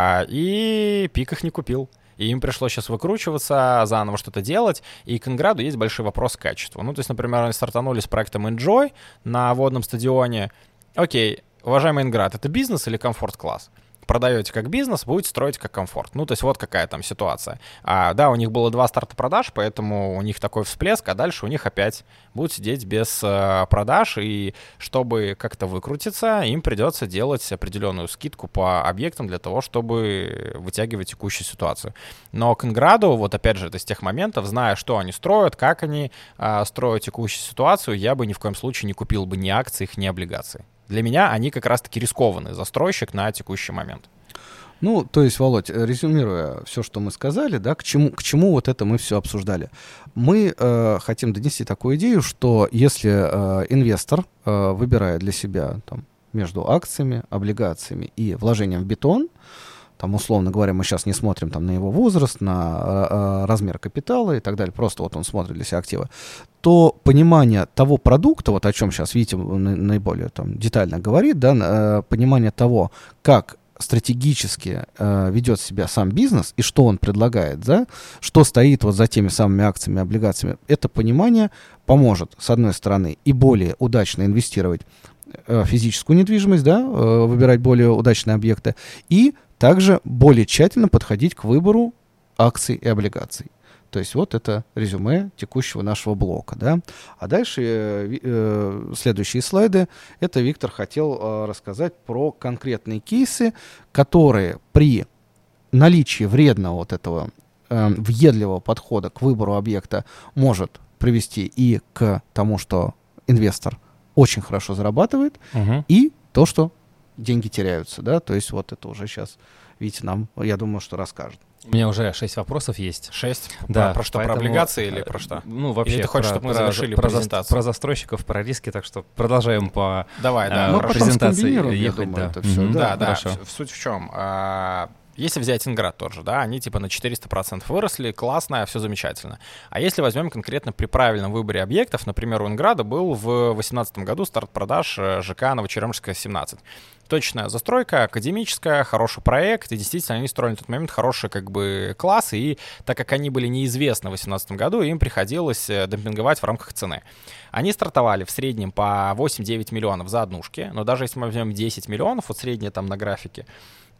И Пик их не купил. И им пришлось сейчас выкручиваться, заново что-то делать. И к Инграду есть большой вопрос к качеству. Ну, то есть, например, они стартанули с проектом Enjoy на водном стадионе. Окей, уважаемый Инград, это бизнес или комфорт-класс? Продаете как бизнес, будете строить как комфорт. Ну, то есть вот какая там ситуация. А, да, у них было два старта продаж, поэтому у них такой всплеск, а дальше у них опять будут сидеть без э, продаж, и чтобы как-то выкрутиться, им придется делать определенную скидку по объектам для того, чтобы вытягивать текущую ситуацию. Но к Инграду, вот опять же, это с тех моментов, зная, что они строят, как они э, строят текущую ситуацию, я бы ни в коем случае не купил бы ни акций их, ни облигаций. Для меня они как раз-таки рискованный застройщик на текущий момент. Ну, то есть, Володь, резюмируя все, что мы сказали, да, к чему, к чему вот это мы все обсуждали. Мы э, хотим донести такую идею, что если э, инвестор э, выбирает для себя там, между акциями, облигациями и вложением в бетон, там, условно говоря, мы сейчас не смотрим там, на его возраст, на э, размер капитала и так далее, просто вот он смотрит для себя активы, то понимание того продукта, вот о чем сейчас Витя наиболее там, детально говорит, да, э, понимание того, как стратегически э, ведет себя сам бизнес и что он предлагает, да, что стоит вот за теми самыми акциями, облигациями, это понимание поможет, с одной стороны, и более удачно инвестировать э, в физическую недвижимость, да, э, выбирать более удачные объекты, и также более тщательно подходить к выбору акций и облигаций. То есть вот это резюме текущего нашего блока. Да? А дальше э, э, следующие слайды. Это Виктор хотел э, рассказать про конкретные кейсы, которые при наличии вредного вот этого э, въедливого подхода к выбору объекта может привести и к тому, что инвестор очень хорошо зарабатывает, Угу. и то, что деньги теряются, да, то есть вот это уже сейчас Витя нам, я думаю, что расскажет. У меня уже шесть вопросов есть. Шесть? Да, Про, про что, поэтому, про облигации или про что? Ну, вообще, Или ты хочешь, про, чтобы мы про, завершили про, за- презентацию? про застройщиков, про риски, так что продолжаем по Давай, да. а, Ну, про потом презентации скомбинируем, я ехать, думаю, да. это всё, Мгм. Да, да. Хорошо. в- Суть в чем? А, Если взять Инград тот же, да, они типа на четыреста процентов выросли, классно, все замечательно. А если возьмем конкретно при правильном выборе объектов, например, у Инграда был в две тысячи восемнадцатом году старт продаж э, ЖК Новочеремушская, семнадцать. Точная застройка, академическая, хороший проект, и действительно они строили на тот момент хорошие как бы классы, и так как они были неизвестны в две тысячи восемнадцатом году, им приходилось э, демпинговать в рамках цены. Они стартовали в среднем по восемь-девять миллионов за однушки, но даже если мы возьмем десять миллионов, вот среднее там на графике,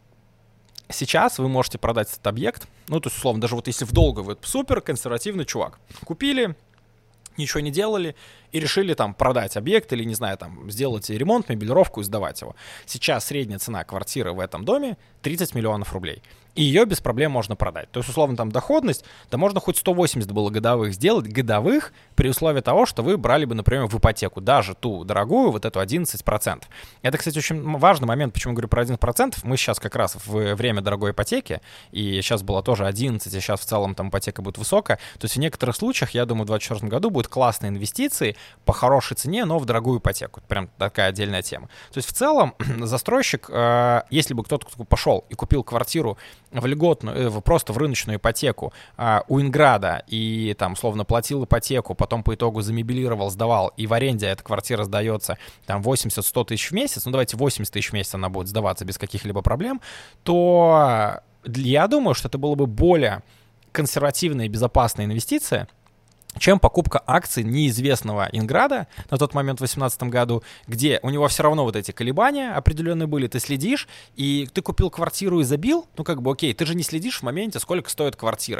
сейчас вы можете продать этот объект, ну, то есть, условно, даже вот если в долгую вы супер консервативный чувак. Купили, ничего не делали и решили там продать объект или, не знаю, там сделать ремонт, мебелировку и сдавать его. Сейчас средняя цена квартиры в этом доме тридцать миллионов рублей. И ее без проблем можно продать. То есть, условно, там доходность, да можно хоть сто восемьдесят было годовых сделать, годовых, при условии того, что вы брали бы, например, в ипотеку даже ту дорогую, вот эту одиннадцать процентов. Это, кстати, очень важный момент, почему я говорю про одиннадцать процентов. Мы сейчас как раз в время дорогой ипотеки, и сейчас было тоже одиннадцать, и сейчас в целом там ипотека будет высокая. То есть в некоторых случаях, я думаю, в двадцать четвёртом году будут классные инвестиции по хорошей цене, но в дорогую ипотеку. Прям такая отдельная тема. То есть в целом застройщик, э, если бы кто-то пошел и купил квартиру в льготную, э, просто в рыночную ипотеку э, у Инграда и там, условно, платил ипотеку, потом по итогу замебелировал, сдавал, и в аренде эта квартира сдается там восемьдесят-сто тысяч в месяц, ну давайте восемьдесят тысяч в месяц она будет сдаваться без каких-либо проблем, то я думаю, что это было бы более консервативная и безопасная инвестиция, чем покупка акций неизвестного Инграда на тот момент в две тысячи восемнадцатом году, где у него все равно вот эти колебания определенные были, ты следишь, и ты купил квартиру и забил, ну как бы окей, ты же не следишь в моменте, сколько стоит квартира.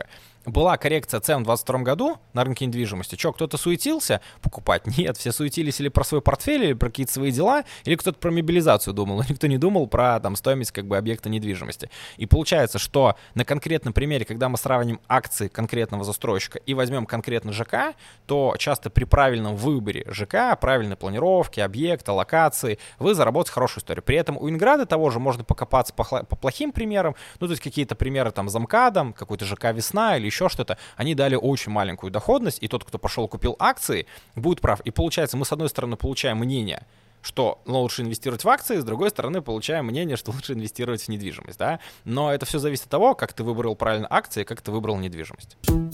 была коррекция цен в двадцать втором году на рынке недвижимости. Что, кто-то суетился покупать? Нет, все суетились или про свой портфель, или про какие-то свои дела, или кто-то про мобилизацию думал, но никто не думал про там, стоимость как бы, объекта недвижимости. И получается, что на конкретном примере, когда мы сравним акции конкретного застройщика и возьмем конкретно ЖК, то часто при правильном выборе ЖК, правильной планировке, объекта, локации, вы заработаете хорошую историю. При этом у Инграда того же можно покопаться по, по плохим примерам, ну то есть какие-то примеры там за МКАДом, какой-то ЖК «Весна» или еще еще что-то, они дали очень маленькую доходность, и тот, кто пошел купил акции, будет прав. И получается, мы с одной стороны получаем мнение, что лучше инвестировать в акции, с другой стороны получаем мнение, что лучше инвестировать в недвижимость, да. Но это все зависит от того, как ты выбрал правильно акции, как ты выбрал недвижимость.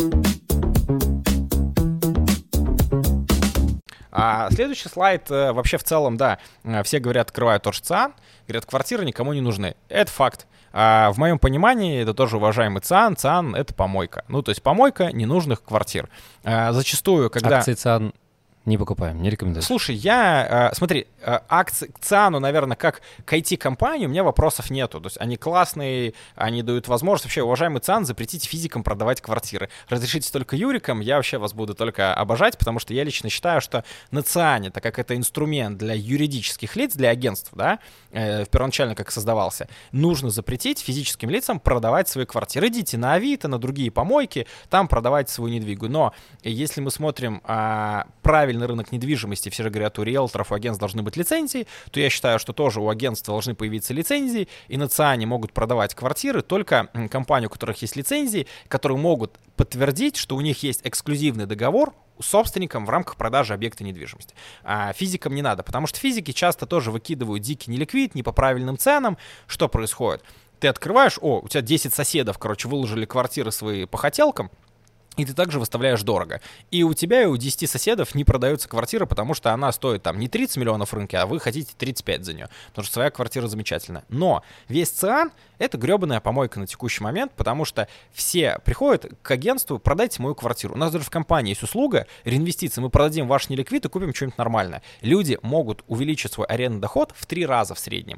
А следующий слайд, вообще в целом, да, все говорят, открывают тот же ЦИАН, говорят, квартиры никому не нужны. Это факт. А в моем понимании, это тоже уважаемый ЦИАН, ЦИАН — это помойка. Ну, то есть помойка ненужных квартир. А зачастую, когда... Акции ЦИАН не покупаем, не рекомендую. Слушай, я, э, смотри, э, акции к ЦИАНу, наверное, как к ай ти-компании, у меня вопросов нету. То есть они классные, они дают возможность. Вообще, уважаемый ЦИАН, запретите физикам продавать квартиры. Разрешите только юрикам, я вообще вас буду только обожать, потому что я лично считаю, что на ЦИАНе, так как это инструмент для юридических лиц, для агентств, да, э, первоначально как создавался, нужно запретить физическим лицам продавать свои квартиры. Идите на Авито, на другие помойки, там продавайте свою недвигу. Но если мы смотрим э, правильно на рынок недвижимости, все же говорят, у риэлторов, у агентств должны быть лицензии, то я считаю, что тоже у агентства должны появиться лицензии, и на ЦИАНе могут продавать квартиры только компании, у которых есть лицензии, которые могут подтвердить, что у них есть эксклюзивный договор с собственником в рамках продажи объекта недвижимости. А физикам не надо, потому что физики часто тоже выкидывают дикий неликвид, не по правильным ценам. Что происходит? Ты открываешь, о, у тебя десять соседов, короче, выложили квартиры свои по хотелкам, и ты также выставляешь дорого. И у тебя и у десяти соседов не продается квартира, потому что она стоит там не тридцать миллионов в рынке, а вы хотите тридцать пять за нее. Потому что своя квартира замечательная. Но весь ЦИАН — это гребаная помойка на текущий момент, потому что все приходят к агентству: продайте мою квартиру. У нас даже в компании есть услуга реинвестиции. Мы продадим ваш неликвид и купим что-нибудь нормальное. Люди могут увеличить свой арендный доход в три раза в среднем.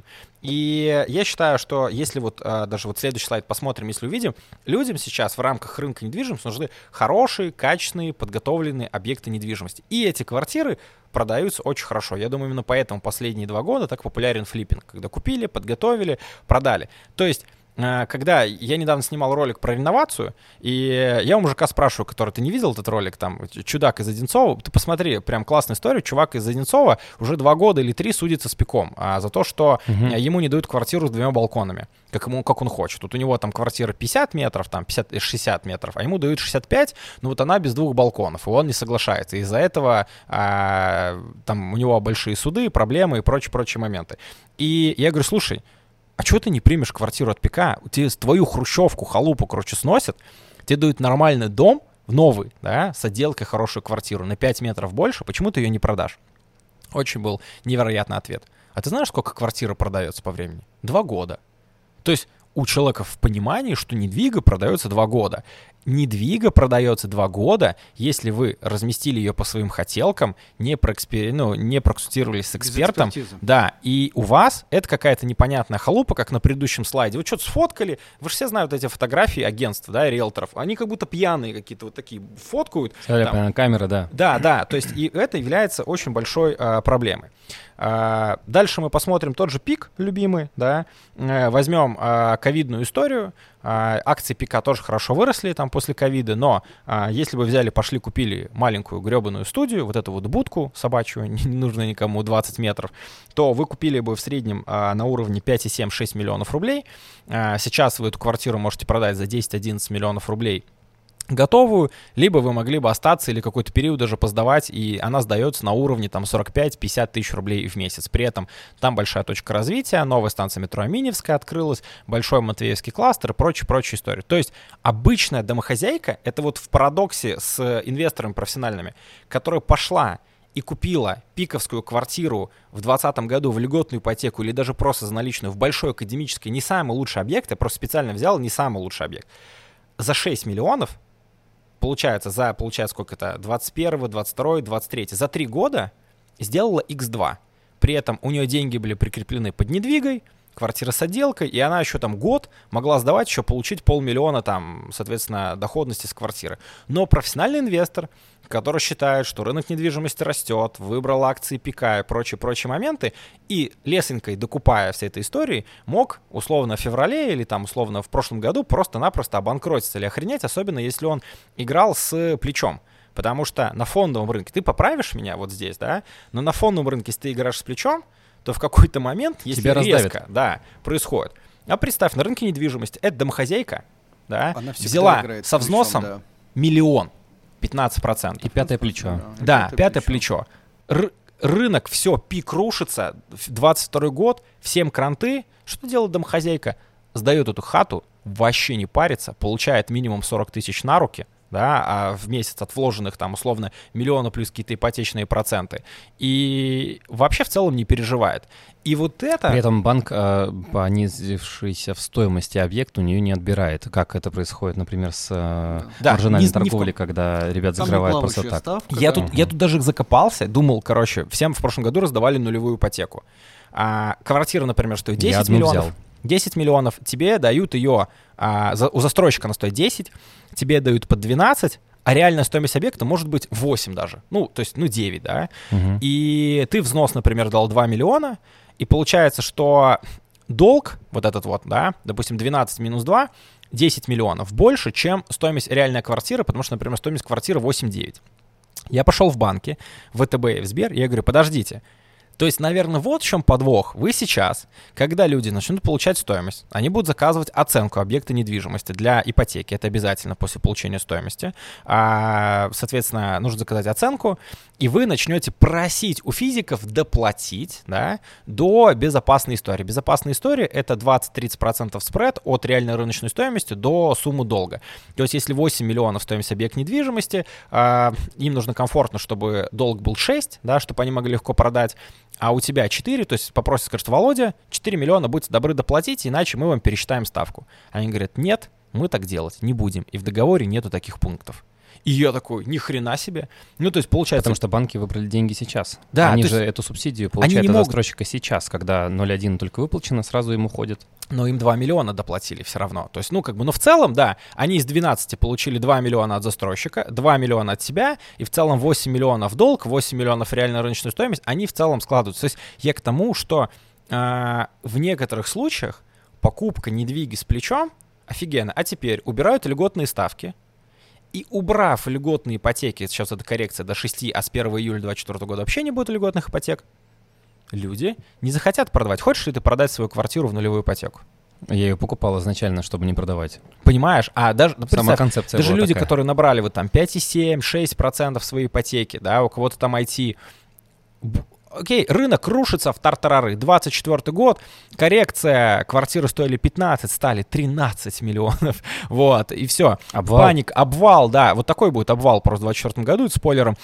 И я считаю, что если вот даже вот следующий слайд посмотрим, если увидим, людям сейчас в рамках рынка недвижимости нужны хорошие, качественные, подготовленные объекты недвижимости. И эти квартиры продаются очень хорошо. Я думаю, именно поэтому последние два года так популярен флиппинг, когда купили, подготовили, продали. То есть, когда я недавно снимал ролик про реновацию, и я у мужика спрашиваю, который, ты не видел этот ролик, там, чудак из Одинцова, ты посмотри, прям классная история, чувак из Одинцова уже два года или три судится с ПИКом а, за то, что угу. ему не дают квартиру с двумя балконами, как, ему, как он хочет. Тут у него там квартира пятьдесят метров, там пятьдесят-шестьдесят метров, а ему дают шестьдесят пять, но вот она без двух балконов, и он не соглашается. Из-за этого а, там у него большие суды, проблемы и прочие-прочие моменты. И я говорю, слушай, а чего ты не примешь квартиру от ПИКа? Тебе твою хрущевку, халупу, короче, сносят, тебе дают нормальный дом, новый, да, с отделкой, хорошую квартиру, на пять метров больше, почему ты ее не продашь? Очень был невероятный ответ. А ты знаешь, сколько квартира продается по времени? Два года. То есть у человека в понимании, что недвига продается два года. Недвига продается два года, если вы разместили ее по своим хотелкам, не, проэкспер... ну, не проконсультировались с экспертом. Да, и у вас это какая-то непонятная халупа, как на предыдущем слайде. Вы что-то сфоткали, вы же все знают эти фотографии агентств, да, риэлторов. Они как будто пьяные какие-то вот такие фоткают. Там... Камера, да. Да, да, то есть и это является очень большой а, проблемой. А, дальше мы посмотрим тот же ПИК, любимый, да, а, возьмем а, ковидную историю. А, акции ПИКа тоже хорошо выросли там после ковида, но а, если бы взяли, пошли, купили маленькую гребаную студию, вот эту вот будку собачью, не нужно никому, двадцать метров, то вы купили бы в среднем а, на уровне пять и семь - шесть миллионов рублей. А, сейчас вы эту квартиру можете продать за десять-одиннадцать миллионов рублей готовую, либо вы могли бы остаться или какой-то период даже посдавать, и она сдается на уровне там сорок пять - пятьдесят тысяч рублей в месяц. При этом там большая точка развития, новая станция метро Аминевская открылась, большой Матвеевский кластер и прочие-прочие истории. То есть обычная домохозяйка, это вот в парадоксе с инвесторами профессиональными, которая пошла и купила пиковскую квартиру в двадцатом году в льготную ипотеку или даже просто за наличную в большой академической, не самый лучший объект, я просто специально взял не самый лучший объект, за шесть миллионов, получается, за, получается, сколько-то, двадцать первый, двадцать второй, двадцать третий, за три года сделала икс два. При этом у нее деньги были прикреплены под недвигой, квартира с отделкой, и она еще там год могла сдавать, еще получить полмиллиона там, соответственно, доходности с квартиры. Но профессиональный инвестор, который считает, что рынок недвижимости растет, выбрал акции пика и прочие-прочие моменты, и лесенкой, докупая всей этой истории, мог условно в феврале или там условно в прошлом году просто-напросто обанкротиться или охренеть, особенно если он играл с плечом. Потому что на фондовом рынке, ты поправишь меня вот здесь, да, но на фондовом рынке, если ты играешь с плечом, то в какой-то момент, если тебя резко, да, происходит. А представь, на рынке недвижимости эта домохозяйка, да, Она всегда взяла играет с со плечом, взносом да. миллион, пятнадцать процентов. И пятое плечо. Да, пятое плечо. Р- рынок, все, пик рушится, двадцать второй год, всем кранты. Что делает домохозяйка? Сдает эту хату, вообще не парится, получает минимум сорок тысяч на руки, да, а в месяц от вложенных там условно миллиона плюс какие-то ипотечные проценты. И вообще в целом не переживает. И вот это... При этом банк, э, понизившийся в стоимости объект, у нее не отбирает. Как это происходит, например, с э, Да, маржинальной ни- ни в торговлей, ком- когда ребят Там закрывают просто плавающая так. ставка, Я да. тут, я тут даже закопался, думал, короче, всем в прошлом году раздавали нулевую ипотеку. А, квартира, например, стоит Я десять одну миллионов. взял. десять миллионов, тебе дают ее, а, за, у застройщика она стоит десять, тебе дают под двенадцать, а реальная стоимость объекта может быть восемь даже. Ну, то есть, ну, девять, да. Мгм. И ты взнос, например, дал два миллиона, и получается, что долг, вот этот вот, да, допустим, двенадцать минус два, десять миллионов больше, чем стоимость реальной квартиры, потому что, например, стоимость квартиры восемь-девять. Я пошел в банки, в ВТБ и в Сбер, и я говорю, подождите. То есть, наверное, вот в чем подвох. Вы сейчас, когда люди начнут получать стоимость, они будут заказывать оценку объекта недвижимости для ипотеки. Это обязательно после получения стоимости. А, соответственно, нужно заказать оценку, и вы начнете просить у физиков доплатить, да, до безопасной истории. Безопасная история — это двадцать-тридцать процентов спред от реальной рыночной стоимости до суммы долга. То есть, если восемь миллионов стоимость объекта недвижимости, а, им нужно комфортно, чтобы долг был шесть, да, чтобы они могли легко продать, а у тебя четыре, то есть попросят, скажут, Володя, четыре миллиона, будьте добры доплатить, иначе мы вам пересчитаем ставку. Они говорят, нет, мы так делать не будем, и в договоре нету таких пунктов. И я такой, ни хрена себе. Ну, то есть получается... Потому что банки выбрали деньги сейчас. Да, Они то же есть эту субсидию они получают не от могут- застройщика сейчас, когда ноль целых один только выплачено, сразу им уходит. Но им два миллиона доплатили все равно. То есть, ну, как бы, но в целом, да, они из двенадцати получили два миллиона от застройщика, два миллиона от себя, и в целом восемь миллионов долг, восемь миллионов реальная рыночная стоимость, они в целом складываются. То есть я к тому, что э, в некоторых случаях покупка недвиги с плечом офигенно. А теперь убирают льготные ставки, и убрав льготные ипотеки, сейчас это коррекция до шести, а с первого июля двадцать четвёртого года вообще не будет льготных ипотек, люди не захотят продавать. Хочешь ли ты продать свою квартиру в нулевую ипотеку? Я ее покупал изначально, чтобы не продавать. Понимаешь? А даже, ну, Сама представь, концепция даже была люди, такая. которые набрали вот там пять целых семь - шесть процентов своей ипотеки, да, у кого-то там ай ти. Б- Окей, рынок рушится в тартарары. двадцать четвёртый год, коррекция, квартиры стоили пятнадцать, стали тринадцать миллионов. Вот, и все. Обвал. Паник, обвал, да. Вот такой будет обвал просто в двадцать четвёртом году, это спойлером.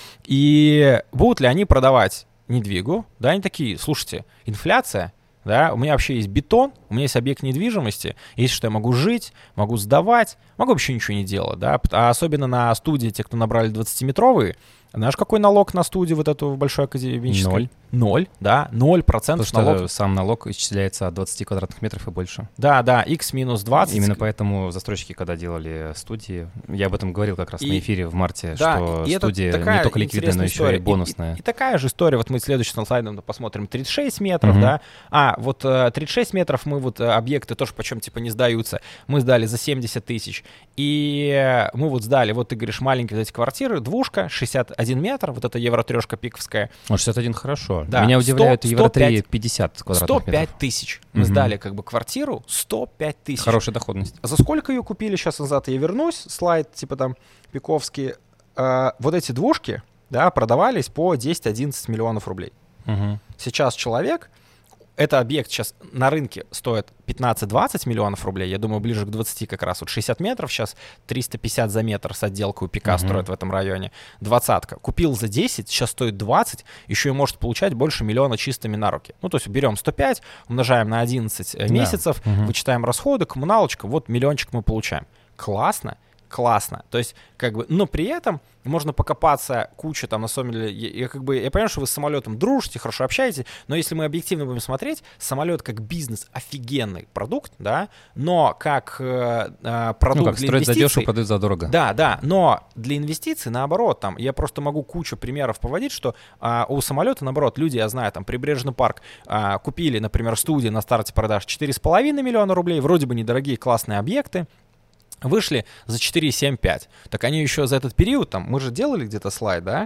И будут ли они продавать недвигу? Да, они такие, слушайте, инфляция, да, у меня вообще есть бетон, у меня есть объект недвижимости, есть что я могу жить, могу сдавать, могу вообще ничего не делать, да, а особенно на студии, те, кто набрали двадцатиметровые, знаешь, какой налог на студию вот эту большой академической? Ноль. Ноль, да, ноль процентов Потому что налог. сам налог исчисляется от двадцати квадратных метров и больше. Да, да, x минус двадцать. Именно поэтому застройщики, когда делали студии, я об этом говорил как раз И- на эфире в марте, Да, что и это студия такая не только ликвидная, но интересная еще история. и бонусная. И, и такая же история, вот мы следующим слайдом посмотрим, тридцать шесть метров, Мгм. да, а, вот э, тридцать шесть метров мы вот, э, объекты тоже почем типа не сдаются, мы сдали за семьдесят тысяч, и э, мы вот сдали, вот ты говоришь, маленькие вот эти квартиры, двушка, шестьдесят один метр, вот это евро-трешка пиковская, Ну, шестьдесят один хорошо. Да, Меня сто- удивляют евро сто пять три пятьдесят сто квадратных пять метров. тысяч, мы Мгм. сдали как бы квартиру, сто пять тысяч. Хорошая доходность. За сколько ее купили сейчас назад? Я вернусь, слайд типа там пиковский. Э, вот эти двушки, да, продавались по десять-одиннадцать миллионов рублей. Мгм. Сейчас человек, это объект сейчас на рынке стоит пятнадцать-двадцать миллионов рублей, я думаю, ближе к двадцати как раз. Вот шестьдесят метров сейчас, триста пятьдесят за метр с отделкой у пика Мгм. строят в этом районе. Двадцатка. Купил за десять, сейчас стоит двадцать, еще и может получать больше миллиона чистыми на руки. Ну, то есть берем сто пять, умножаем на одиннадцать э, Да. месяцев, Мгм. вычитаем расходы, коммуналочка, вот миллиончик мы получаем. Классно. классно. То есть, как бы, но при этом можно покопаться кучу там, на самом деле, я, я как бы, я понимаю, что вы с самолетом дружите, хорошо общаетесь, но если мы объективно будем смотреть, самолет как бизнес офигенный продукт, да, но как э, продукт ну, как для строить инвестиций... задешево, продают задорого. Да, да, но для инвестиций, наоборот, там, я просто могу кучу примеров поводить, что а, у самолета, наоборот, люди, я знаю, там, Прибрежный парк а, купили, например, студии на старте продаж четыре с половиной миллиона рублей, вроде бы недорогие, классные объекты, вышли за четыре семь пять. Так они еще за этот период, там, мы же делали где-то слайд, да,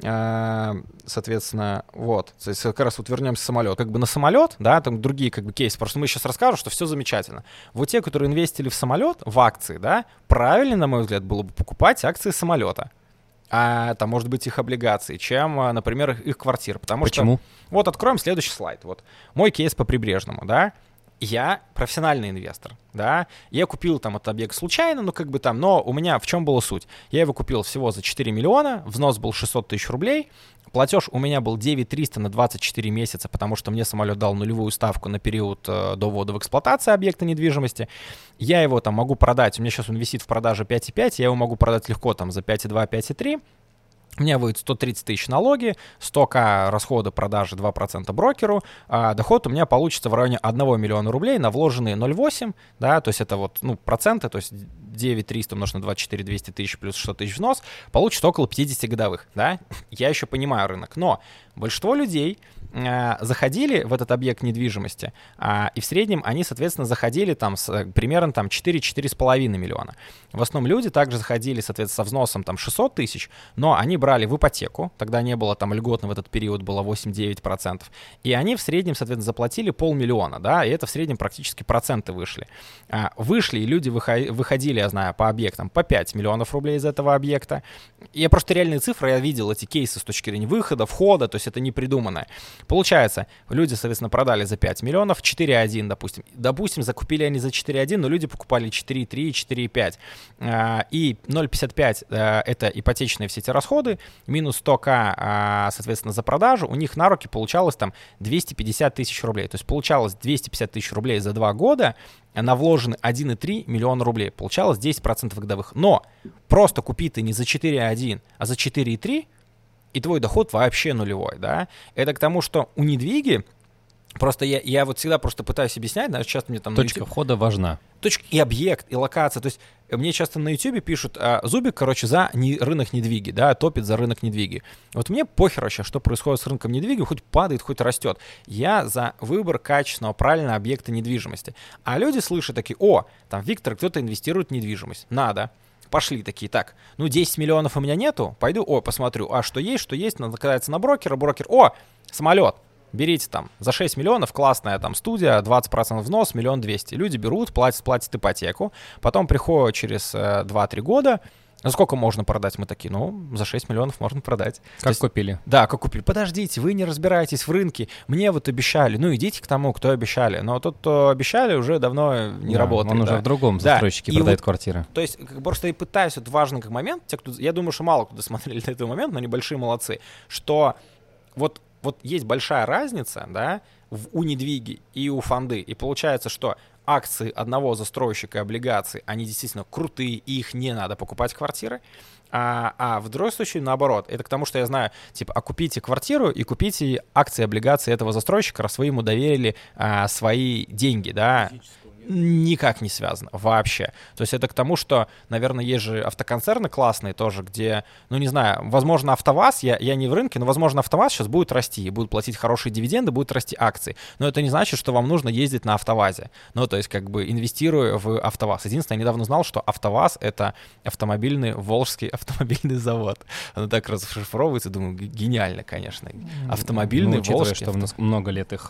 а, соответственно, вот, то есть как раз вот вернемся в самолет. Как бы на самолет, да, там другие как бы кейсы, просто мы сейчас расскажем, что все замечательно. Вот те, которые инвестили в самолет, в акции, да, правильно, на мой взгляд, было бы покупать акции самолета, а там, может быть, их облигации, чем, например, их, их квартир. Потому Почему? что, вот откроем следующий слайд, вот, мой кейс по Прибрежному, да, я профессиональный инвестор, да, я купил там этот объект случайно, ну как бы там, но у меня в чем была суть? Я его купил всего за четыре миллиона, взнос был шестьсот тысяч рублей, платеж у меня был девять тысяч триста на двадцать четыре месяца, потому что мне самолет дал нулевую ставку на период э, до ввода в эксплуатацию объекта недвижимости. Я его там могу продать, у меня сейчас он висит в продаже пять и пять, я его могу продать легко там за пять и два - пять и три. У меня будет сто тридцать тысяч налоги, сто тысяч расходы продажи, два процента брокеру, а доход у меня получится в районе одного миллиона рублей на вложенные ноль целых восемь, да, то есть это вот, ну, проценты, то есть девять тысяч триста умножить на двадцать четыре — двести тысяч плюс сто тысяч взнос, получится около пятьдесят годовых, да, я еще понимаю рынок, но большинство людей э, заходили в этот объект недвижимости, э, и в среднем они, соответственно, заходили там с, примерно там четыре — четыре с половиной миллиона. В основном люди также заходили, соответственно, со взносом там шестьсот тысяч, но они брали в ипотеку, тогда не было там льготно, в этот период было восемь-девять процентов, и они в среднем, соответственно, заплатили полмиллиона, да, и это в среднем практически проценты вышли. А, вышли, и люди выходи, выходили, я знаю, по объектам по пять миллионов рублей из этого объекта. Я просто реальные цифры, я видел эти кейсы с точки зрения выхода, входа, то есть это не придуманное. Получается, люди, соответственно, продали за пять миллионов, четыре один, допустим. Допустим, закупили они за четыре один, но люди покупали четыре три, четыре пять. А, и ноль целых пятьдесят пять а, это ипотечные все эти расходы, минус сто тысяч, соответственно, за продажу, у них на руки получалось там двести пятьдесят тысяч рублей. То есть получалось двести пятьдесят тысяч рублей за два года, на вложены один и три миллиона рублей. Получалось десять процентов годовых. Но просто купи ты не за четыре один, а за четыре и три, и твой доход вообще нулевой, да. Это к тому, что у недвиги, просто я, я вот всегда просто пытаюсь объяснять, знаешь, часто мне там... Точка YouTube... входа важна. Точка и объект, и локация. То есть мне часто на YouTube пишут, а, Зубик, короче, за не, рынок недвиги, да, топит за рынок недвиги. Вот мне похер вообще, что происходит с рынком недвиги, хоть падает, хоть растет. Я за выбор качественного, правильного объекта недвижимости. А люди слышат такие: о, там, Виктор, кто-то инвестирует в недвижимость. Надо. Пошли такие, так, ну десять миллионов у меня нету, пойду, о, посмотрю, а что есть, что есть, надо кататься на брокера, брокер, о, самолет. Берите там за шесть миллионов, классная там студия, двадцать процентов взнос, миллион двести. Люди берут, платят, платят ипотеку, потом приходят через э, два-три года. За сколько можно продать? Мы такие, ну, за шесть миллионов можно продать. Как есть, купили? Да, как купили. Подождите, вы не разбираетесь в рынке, мне вот обещали. Ну, идите к тому, кто обещали. Но тот, кто обещали, уже давно не да, работает. Он да. уже в другом застройщике да. продает вот, квартиры. То есть, как, просто я пытаюсь, вот важный как момент, те, кто, я думаю, что мало кто досмотрели до этого момента, но они большие молодцы, что вот Вот есть большая разница, да, в, у недвиги и у фонды. И получается, что акции одного застройщика и облигаций, они действительно крутые, и их не надо покупать квартиры. А, а в другом случае, наоборот, это к тому, что я знаю, типа, а купите квартиру и купите акции, облигации этого застройщика, раз вы ему доверили а, свои деньги, да. Никак не связано вообще. То есть это к тому, что, наверное, есть же автоконцерны классные тоже, где, ну не знаю, возможно, АвтоВАЗ, я, я не в рынке, но, возможно, АвтоВАЗ сейчас будет расти, и будет платить хорошие дивиденды, будут расти акции. Но это не значит, что вам нужно ездить на АвтоВАЗе. Ну, то есть, как бы, инвестируя в АвтоВАЗ. Единственное, я недавно узнал, что АвтоВАЗ — это автомобильный, Волжский автомобильный завод. Оно так расшифровывается, думаю, гениально, конечно. Автомобильный, ну, Волжский. Что в нас много лет их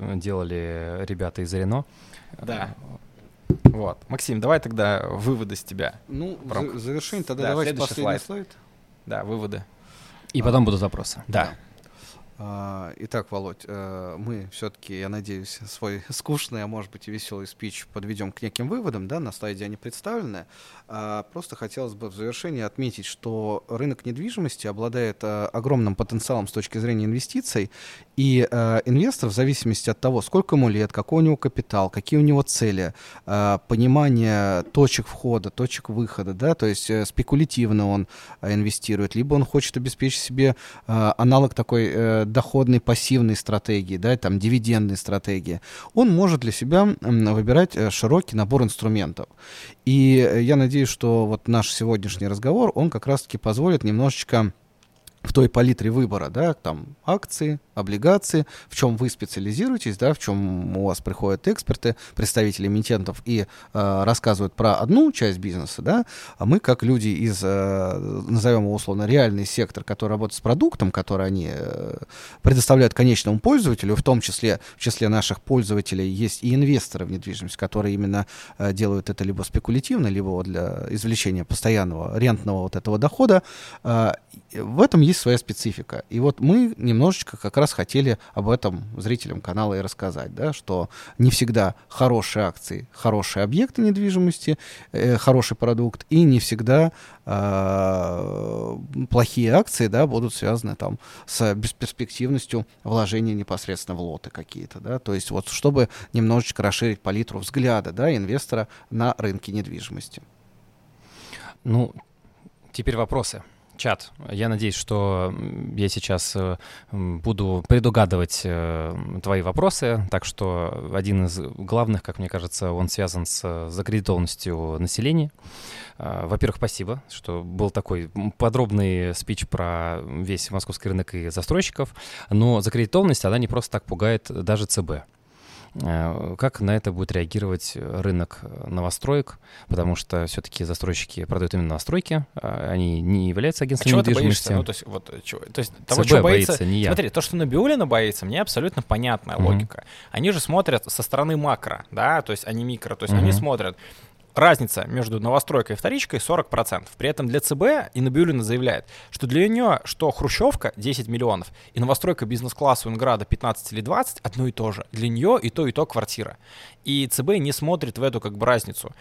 делали ребята из Рено. Да. Вот. Максим, давай тогда выводы с тебя. Ну, Пром... за- завершение тогда да, давайте последний слайд. слайд. Да, выводы. И а, потом будут вопросы. Да. Итак, Володь, мы все-таки, я надеюсь, свой скучный, а может быть и веселый спич подведем к неким выводам, да, на слайде они представлены. Просто хотелось бы в завершении отметить, что рынок недвижимости обладает огромным потенциалом с точки зрения инвестиций, и инвестор, в зависимости от того, сколько ему лет, какой у него капитал, какие у него цели, понимание точек входа, точек выхода, да, то есть спекулятивно он инвестирует, либо он хочет обеспечить себе аналог такой доходной пассивной стратегии, да, там дивидендной стратегии, он может для себя выбирать широкий набор инструментов. И я надеюсь, что вот наш сегодняшний разговор, он как раз-таки позволит немножечко в той палитре выбора, да, там акции, облигации, в чем вы специализируетесь, да, в чем у вас приходят эксперты, представители эмитентов и э, рассказывают про одну часть бизнеса, да, а мы, как люди из, э, назовем его условно, реальный сектор, который работает с продуктом, который они э, предоставляют конечному пользователю, в том числе, в числе наших пользователей есть и инвесторы в недвижимость, которые именно э, делают это либо спекулятивно, либо для извлечения постоянного рентного вот этого дохода, э, в этом есть своя специфика. И вот мы немножечко как раз хотели об этом зрителям канала и рассказать, да, что не всегда хорошие акции, хорошие объекты недвижимости, э, хороший продукт, и не всегда э, плохие акции, да, будут связаны там с бесперспективностью вложения непосредственно в лоты какие-то, да, то есть вот чтобы немножечко расширить палитру взгляда, да, инвестора на рынке недвижимости. Ну, теперь вопросы. Чат, я надеюсь, что я сейчас буду предугадывать твои вопросы, так что один из главных, как мне кажется, он связан с закредитованностью населения. Во-первых, спасибо, что был такой подробный спич про весь московский рынок и застройщиков, но закредитованность, она не просто так пугает даже ЦБ. Как на это будет реагировать рынок новостроек, потому что все-таки застройщики продают именно новостройки, они не являются агентством а недвижимости. Чего ты боишься? Ну, то есть, вот, чего, то есть того, чего боится, боится, не я. Смотри, то, что Набиуллина боится, мне абсолютно понятная mm-hmm. логика. Они же смотрят со стороны макро, да, то есть они микро, то есть mm-hmm. они смотрят. Разница между новостройкой и вторичкой сорок процентов. При этом для ЦБ и Набиуллина заявляет, что для нее что хрущевка десять миллионов и новостройка бизнес-класса у Инграда пятнадцать или двадцать одно и то же. Для нее и то, и то квартира. И ЦБ не смотрит в эту как бы разницу.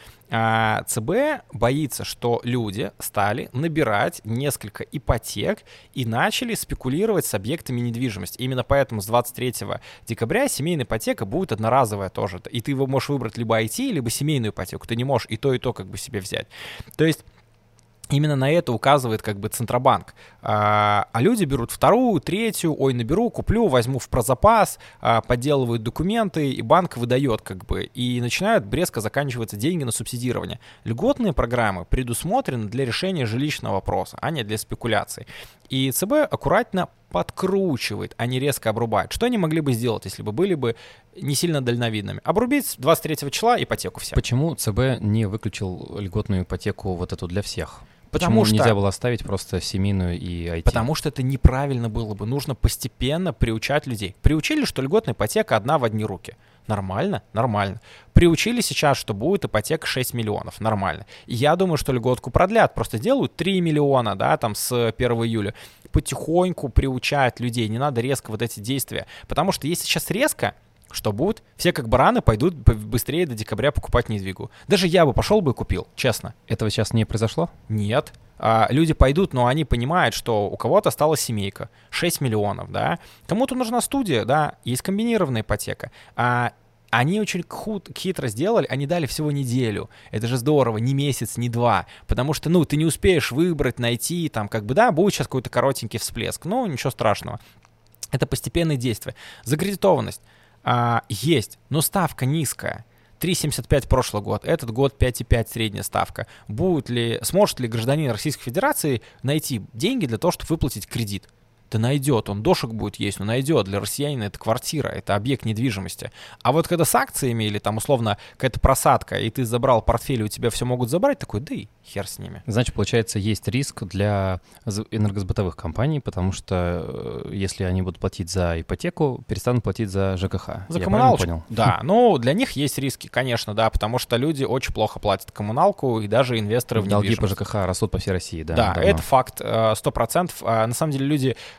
А ЦБ боится, что люди стали набирать несколько ипотек и начали спекулировать с объектами недвижимости. Именно поэтому с двадцать третьего декабря семейная ипотека будет одноразовая тоже. И ты его можешь выбрать либо ай ти, либо семейную ипотеку. Ты не можешь и то, и то как бы себе взять. То есть именно на это указывает как бы Центробанк. А, а люди берут вторую, третью, ой, наберу, куплю, возьму в прозапас, а, подделывают документы, и банк выдает как бы. И начинают резко заканчиваться деньги на субсидирование. Льготные программы предусмотрены для решения жилищного вопроса, а не для спекуляций. И ЦБ аккуратно подкручивает, а не резко обрубает. Что они могли бы сделать, если бы были бы не сильно дальновидными? Обрубить двадцать третьего числа ипотеку всем. Почему ЦБ не выключил льготную ипотеку вот эту для всех? Потому Почему что... нельзя было оставить просто семейную и ай ти? Потому что это неправильно было бы. Нужно постепенно приучать людей. Приучили, что льготная ипотека одна в одни руки. Нормально? Нормально. Приучили сейчас, что будет ипотека шесть миллионов. Нормально. И я думаю, что льготку продлят. Просто делают три миллиона, да, там с первого июля. Потихоньку приучают людей. Не надо резко вот эти действия. Потому что если сейчас резко, что будет? Все как бараны пойдут быстрее до декабря покупать недвигу. Даже я бы пошел бы и купил, честно. Этого сейчас не произошло? Нет. А, люди пойдут, но они понимают, что у кого-то осталась семейка, шесть миллионов, да. Кому-то нужна студия, да, есть комбинированная ипотека. А они очень худ, хитро сделали, они дали всего неделю. Это же здорово, не месяц, не два. Потому что, ну, ты не успеешь выбрать, найти, там, как бы, да, будет сейчас какой-то коротенький всплеск. Ну, ничего страшного. Это постепенные действия. Закредитованность. А, есть, но ставка низкая. три целых семьдесят пять прошлый год, этот год пять целых пять средняя ставка. Будет ли, сможет ли гражданин Российской Федерации найти деньги для того, чтобы выплатить кредит? Да найдет, он дошек будет есть, но найдет. Для россиянина это квартира, это объект недвижимости. А вот когда с акциями или там условно какая-то просадка, и ты забрал портфель, и у тебя все могут забрать, такой, да и хер с ними. Значит, получается, есть риск для энергосбытовых компаний, потому что если они будут платить за ипотеку, перестанут платить за ЖКХ. За Я коммуналку? Понял? Да, ну для них есть риски, конечно, да, потому что люди очень плохо платят коммуналку, и даже инвесторы в Долги недвижимость. по ЖКХ растут по всей России, да. Да, давно. это факт, сто процентов. На самом деле люди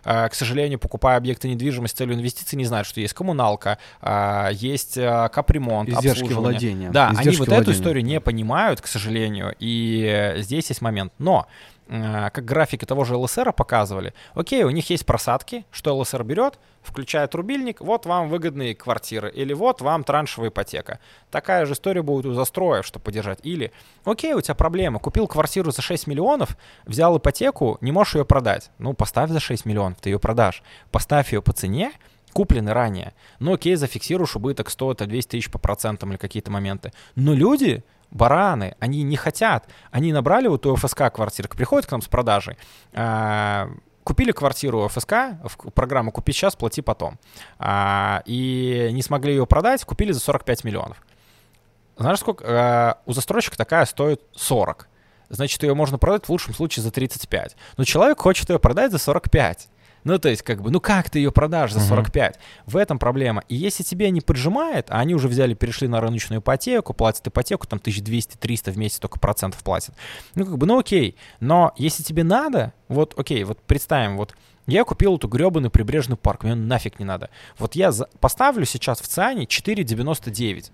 к сожалению, покупая объекты недвижимости с целью инвестиций, не знают, что есть коммуналка, есть капремонт, издержки обслуживание. владения. Да, издержки они вот владения. эту историю не понимают, к сожалению, и здесь есть момент. Но как графики того же эл эс эр показывали, окей, у них есть просадки, что эл эс эр берет, включает рубильник, вот вам выгодные квартиры, или вот вам траншевая ипотека. Такая же история будет у застроев, чтобы поддержать. Или, окей, у тебя проблема, купил квартиру за шесть миллионов, взял ипотеку, не можешь ее продать. Ну, поставь за шесть миллионов, ты ее продашь. Поставь ее по цене, куплены ранее. Ну, окей, зафиксируешь убыток сто двести тысяч по процентам или какие-то моменты. Но люди... бараны, они не хотят. Они набрали вот у эф эс ка квартирку, приходят к нам с продажей, э, купили квартиру эф эс ка, в программу «Купи сейчас, плати потом», э, и не смогли ее продать, купили за сорок пять миллионов. Знаешь, сколько? Э, у застройщика такая стоит сорок. Значит, ее можно продать в лучшем случае за тридцать пять. Но человек хочет ее продать за сорок пять. Ну, то есть, как бы, ну как ты ее продашь за сорок пять? Uh-huh. В этом проблема. И если тебе не поджимает, а они уже взяли, перешли на рыночную ипотеку, платят ипотеку, там тысяча двести - триста в месяц только процентов платят. Ну, как бы, ну окей. Но если тебе надо, вот окей, вот представим, вот я купил эту гребаный прибрежный парк, мне нафиг не надо. Вот я за... поставлю сейчас в ЦИАНе четыре девяносто девять.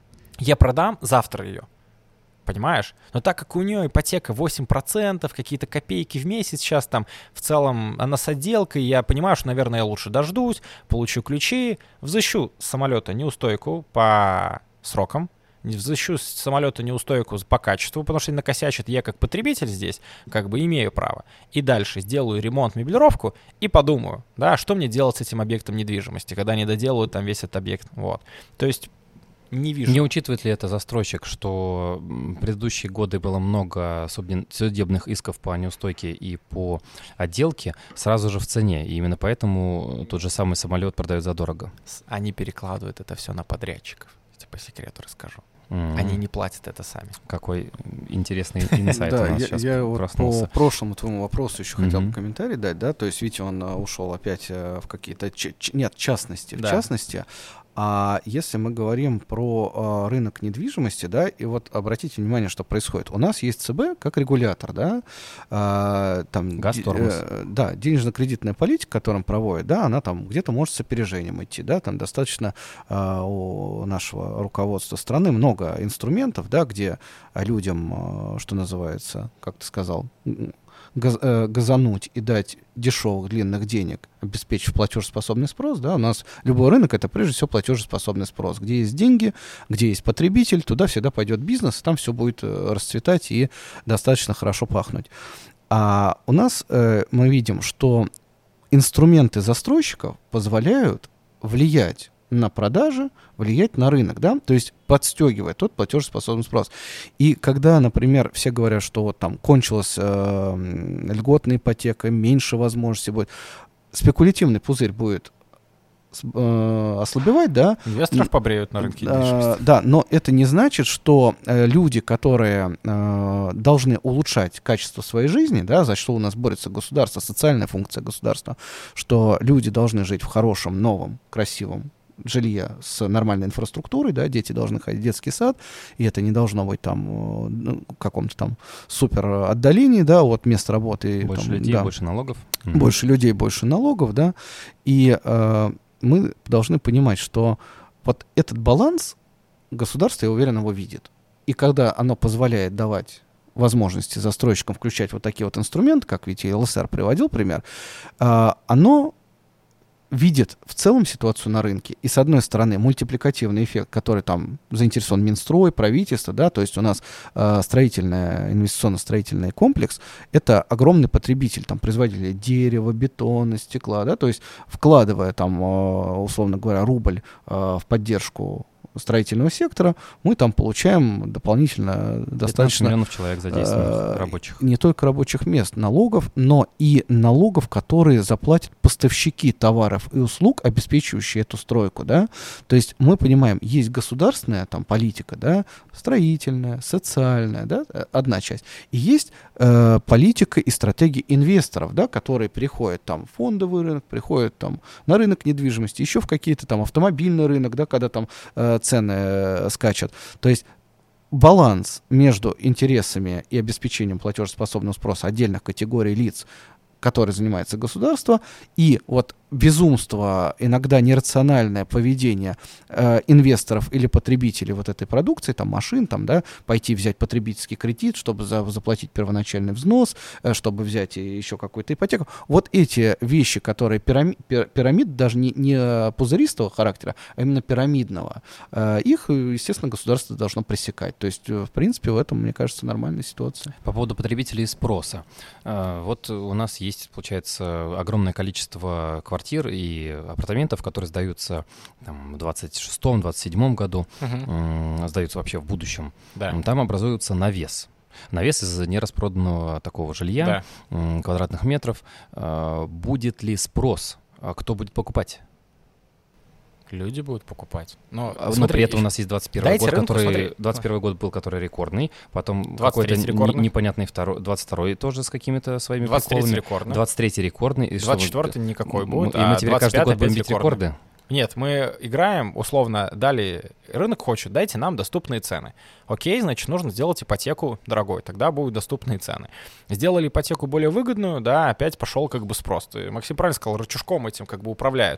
Я продам завтра ее. Понимаешь? Но так как у нее ипотека восемь процентов, какие-то копейки в месяц сейчас там, в целом она с отделкой, я понимаю, что, наверное, я лучше дождусь, получу ключи, взыщу с самолета неустойку по срокам, взыщу с самолета неустойку по качеству, потому что накосячит, я как потребитель здесь как бы имею право. И дальше сделаю ремонт, меблировку и подумаю, да, что мне делать с этим объектом недвижимости, когда они доделают там весь этот объект. Вот. То есть не вижу. Не учитывает ли это застройщик, что в предыдущие годы было много судебных исков по неустойке и по отделке сразу же в цене, и именно поэтому тот же самый самолет продают задорого? Они перекладывают это все на подрядчиков, по секрету расскажу. Mm-hmm. Они не платят это сами. Какой интересный инсайт у нас сейчас я проснулся. Вот по прошлому твоему вопросу еще mm-hmm. хотел бы комментарий дать, да, то есть, видите, он ушел опять в какие-то, нет, частности, в да. частности. А если мы говорим про а, рынок недвижимости, да, и вот обратите внимание, что происходит. У нас есть ЦБ как регулятор, да, а, там, Газтормоз. Э, да, денежно-кредитная политика, которую проводит, да, она там где-то может с опережением идти, да, там достаточно а, у нашего руководства страны много инструментов, да, где людям, а, что называется, как ты сказал, Газ, э, газануть и дать дешевых длинных денег, обеспечив платежеспособный спрос, да, у нас любой рынок — это прежде всего платежеспособный спрос. Где есть деньги, где есть потребитель, туда всегда пойдет бизнес, и там все будет расцветать и достаточно хорошо пахнуть. А у нас э, мы видим, что инструменты застройщиков позволяют влиять на продажи, влиять на рынок, да, то есть подстегивает тот платежеспособный спрос. И когда, например, все говорят, что вот там кончилась э, льготная ипотека, меньше возможностей будет, спекулятивный пузырь будет э, ослабевать, да. Инвесторов побреют на рынке недвижимости. Э, да, но это не значит, что э, люди, которые э, должны улучшать качество своей жизни, да, за что у нас борется государство, социальная функция государства, что люди должны жить в хорошем, новом, красивом жилье с нормальной инфраструктурой, да, дети должны ходить в детский сад, и это не должно быть там ну, в каком-то там супер отдалении, да, от места работы. Больше там, людей, да, больше налогов. Больше людей, больше налогов, да, и э, мы должны понимать, что вот этот баланс государство, я уверен, его видит. И когда оно позволяет давать возможности застройщикам включать вот такие вот инструменты, как ведь и эл эс эр приводил пример, э, оно видит в целом ситуацию на рынке. И, с одной стороны, мультипликативный эффект, который там заинтересован Минстрой, правительство, да, то есть у нас э, строительный, инвестиционно-строительный комплекс — это огромный потребитель, там, производители дерева, бетона, стекла, да, то есть вкладывая там, э, условно говоря, рубль э, в поддержку строительного сектора, мы там получаем дополнительно достаточно миллионов человек задействованных э, рабочих. Не только рабочих мест, налогов, но и налогов, которые заплатят поставщики товаров и услуг, обеспечивающие эту стройку, да. То есть мы понимаем, есть государственная там политика, да, строительная, социальная, да, одна часть, и есть э, политика и стратегия инвесторов, да, которые приходят там в фондовый рынок, приходят там на рынок недвижимости, еще в какие-то там автомобильный рынок, да, когда там э, цены э, скачут. То есть баланс между интересами и обеспечением платежеспособного спроса отдельных категорий лиц, которой занимается государство, и вот безумство, иногда нерациональное поведение э, инвесторов или потребителей вот этой продукции, там машин, там, да, пойти взять потребительский кредит, чтобы за, заплатить первоначальный взнос, э, чтобы взять еще какую-то ипотеку. Вот эти вещи, которые пирамид, пирамид даже не, не пузыристого характера, а именно пирамидного, э, их, естественно, государство должно пресекать. То есть, в принципе, в этом, мне кажется, нормальная ситуация. По поводу потребителей и спроса. Э, вот у нас есть, получается, огромное количество квартир и апартаментов, которые сдаются там, в двадцать шестом — двадцать седьмом году, uh-huh. сдаются вообще в будущем. Да. Там образуется навес. Навес из нераспроданного такого жилья, да. квадратных метров. Будет ли спрос? Кто будет покупать? Люди будут покупать. Но, Но смотри, при этом у нас есть двадцать первый год, рынку, который, двадцать первый год был, который рекордный, потом какой-то не, непонятный второй, двадцать второй тоже с какими-то своими двадцать третий приколами. Рекордный. двадцать третий рекордный. И двадцать четвёртый никакой будет, и мы теперь каждый год будем бить рекорды. рекорды. Нет, мы играем, условно, дали, рынок хочет, дайте нам доступные цены. Окей, значит, нужно сделать ипотеку дорогой, тогда будут доступные цены. Сделали ипотеку более выгодную, да, опять пошел как бы спрос. И Максим правильно сказал, рычажком этим как бы управляют.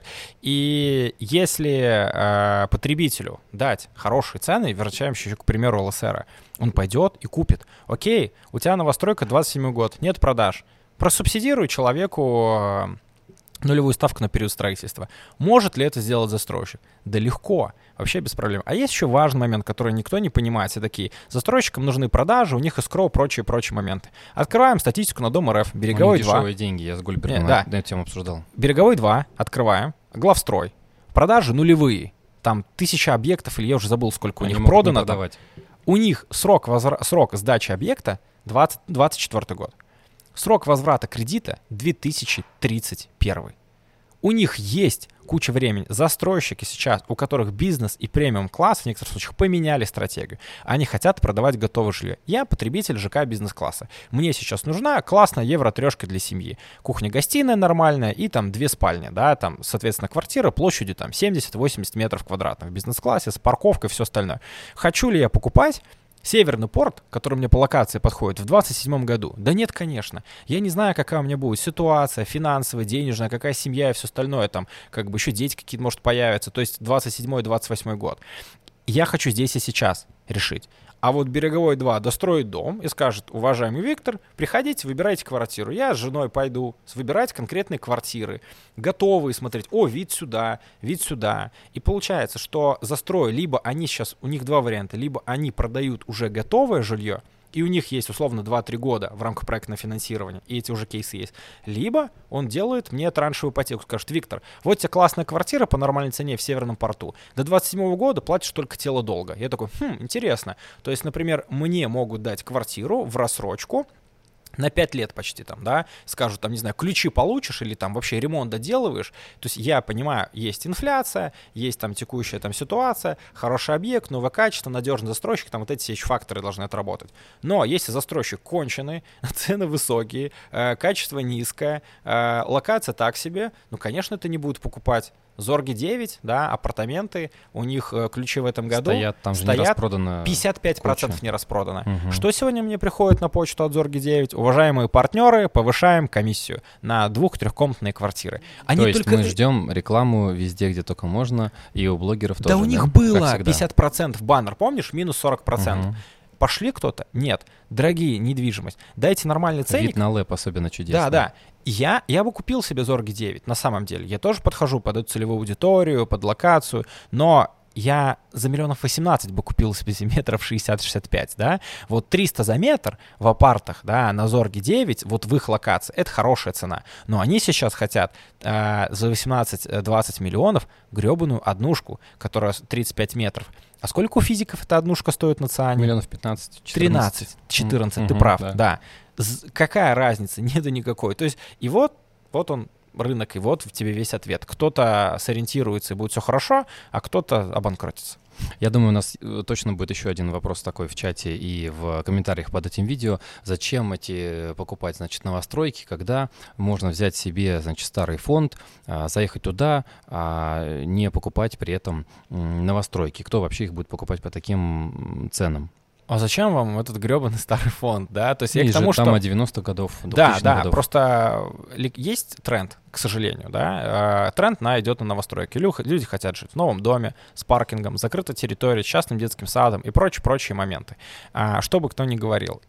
И если э, потребителю дать хорошие цены, возвращаемся еще, к примеру, ЛСР, он пойдет и купит. Окей, у тебя новостройка двадцать седьмой год, нет продаж. Просубсидируй человеку э, нулевую ставку на период строительства. Может ли это сделать застройщик? Да легко, вообще без проблем. А есть еще важный момент, который никто не понимает. Все такие, застройщикам нужны продажи, у них эскроу, прочие-прочие моменты. Открываем статистику на Дом РФ, Береговой два. Дешевые деньги, я с Гульбером да. на эту тему обсуждал. Береговой два, открываем, Главстрой. Продажи нулевые. Там тысяча объектов, или я уже забыл, сколько Они у них продано. Продавать. У них срок, возра... срок сдачи объекта двадцать, двадцать четвёртый год. Срок возврата кредита две тысячи тридцать первый. У них есть куча времени. Застройщики сейчас, у которых бизнес и премиум-класс в некоторых случаях поменяли стратегию. Они хотят продавать готовое жилье. Я потребитель ЖК бизнес-класса. Мне сейчас нужна классная евро-трешка для семьи. Кухня-гостиная нормальная и там две спальни, да, там, соответственно, квартира площадью там семьдесят-восемьдесят метров квадратных в бизнес-классе с парковкой и все остальное. Хочу ли я покупать Северный порт, который мне по локации подходит, в двадцать седьмом году? Да нет, конечно. Я не знаю, какая у меня будет ситуация финансовая, денежная, какая семья и все остальное. Там как бы еще дети какие-то, может, появятся. То есть двадцать седьмой — двадцать восьмой год. Я хочу здесь и сейчас решить. А вот Береговой два достроит дом и скажет: уважаемый Виктор, приходите, выбирайте квартиру. Я с женой пойду выбирать конкретные квартиры. Готовые смотреть. О, вид сюда, вид сюда. И получается, что застрой, либо они сейчас, у них два варианта. Либо они продают уже готовое жилье, и у них есть условно два-три года в рамках проектного финансирования, и эти уже кейсы есть. Либо он делает мне траншевую ипотеку, скажет: Виктор, вот тебе классная квартира по нормальной цене в Северном порту. До двадцать седьмого года платишь только тело долга. Я такой, хм, интересно. То есть, например, мне могут дать квартиру в рассрочку на пять лет почти там, да, скажут, там, не знаю, ключи получишь или там вообще ремонт доделываешь. То есть я понимаю, есть инфляция, есть там текущая там ситуация, хороший объект, новое качество, надежный застройщик, там вот эти все еще факторы должны отработать. Но если застройщик конченый, цены высокие, э, качество низкое, э, локация так себе, ну, конечно, это не будут покупать. Зорги девять, да, апартаменты, у них э, ключи в этом году стоят, там стоят, же не распродано пятьдесят пять процентов не распродано. Угу. Что сегодня мне приходит на почту от Зорги девять? Уважаемые партнеры, повышаем комиссию на двух-трехкомнатные квартиры. Они То есть только... мы ждем рекламу везде, где только можно, и у блогеров тоже. Да у них да? было пятьдесят процентов баннер, помнишь? Минус сорок процентов. Угу. Пошли кто-то? Нет. Дорогие, недвижимость. Дайте нормальный ценник. Вид на лэп особенно чудесный. Да, да. Я, я бы купил себе Зорги девять, на самом деле. Я тоже подхожу под эту целевую аудиторию, под локацию, но я за миллионов восемнадцать бы купил себе метров шестьдесят-шестьдесят пять, да. Вот триста за метр в апартах, да, на Зорге девять, вот в их локации, это хорошая цена. Но они сейчас хотят э, за восемнадцать-двадцать миллионов гребаную однушку, которая тридцать пять метров. А сколько у физиков эта однушка стоит на ЦИАНе? Миллионов пятнадцать, четырнадцать. тринадцать, четырнадцать, mm-hmm, ты прав, да. да. Какая разница? Нету никакой. То есть, и вот, вот он, рынок, и вот в тебе весь ответ. Кто-то сориентируется и будет все хорошо, а кто-то обанкротится. Я думаю, у нас точно будет еще один вопрос такой в чате и в комментариях под этим видео. Зачем эти покупать, значит, новостройки, когда можно взять себе, значит, старый фонд, заехать туда, а не покупать при этом новостройки? Кто вообще их будет покупать по таким ценам? А зачем вам этот гребаный старый фонд, да? То есть я Есть к тому, же там что... девяностых годов, Да, двухтысячных да, годов. просто есть тренд, к сожалению, да, тренд на идет на новостройки. Люди хотят жить в новом доме с паркингом, закрытой территорией, с частным детским садом и прочие-прочие моменты, что бы кто ни говорил.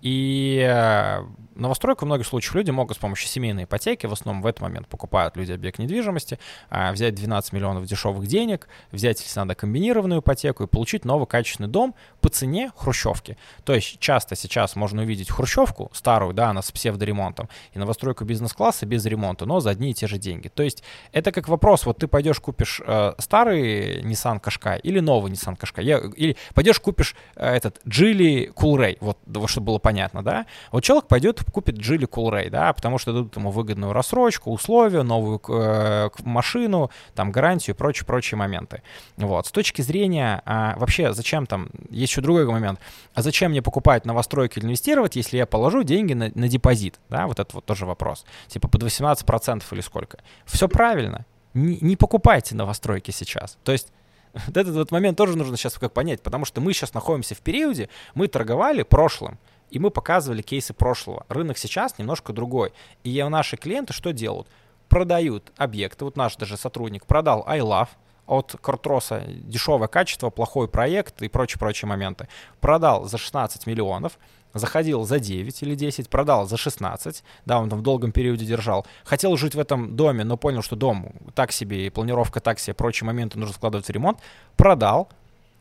И новостройку в многих случаях люди могут с помощью семейной ипотеки, в основном в этот момент покупают люди объект недвижимости, взять двенадцать миллионов дешевых денег, взять, если надо, комбинированную ипотеку и получить новый качественный дом по цене хрущевки. То есть часто сейчас можно увидеть хрущевку старую, да, она с псевдоремонтом, и новостройку бизнес-класса без ремонта, но за одни и те же деньги. То есть это как вопрос, вот ты пойдешь купишь э, старый Nissan Qashqai или новый Nissan Qashqai, я, или пойдешь купишь э, этот Geely Coolray, вот, вот чтобы было понятно, да. Вот человек пойдет купит Geely Coolray, да, потому что дадут ему выгодную рассрочку, условия, новую э, машину, там гарантию и прочие-прочие моменты. Вот. С точки зрения а, вообще зачем там, есть еще другой момент, а зачем мне покупать новостройки или инвестировать, если я положу деньги на, на депозит, да, вот это вот тоже вопрос, типа под восемнадцать процентов или сколько. Все правильно, не, не покупайте новостройки сейчас, то есть вот этот вот момент тоже нужно сейчас как понять, потому что мы сейчас находимся в периоде, мы торговали прошлым, и мы показывали кейсы прошлого. Рынок сейчас немножко другой. И наши клиенты что делают? Продают объекты. Вот наш даже сотрудник продал iLove от Кортроса, дешевое качество, плохой проект и прочие-прочие моменты. Продал за шестнадцать миллионов, заходил за девять или десять, продал за шестнадцать, да, он там в долгом периоде держал. Хотел жить в этом доме, но понял, что дом так себе, и планировка так себе, прочие моменты нужно складывать в ремонт. Продал,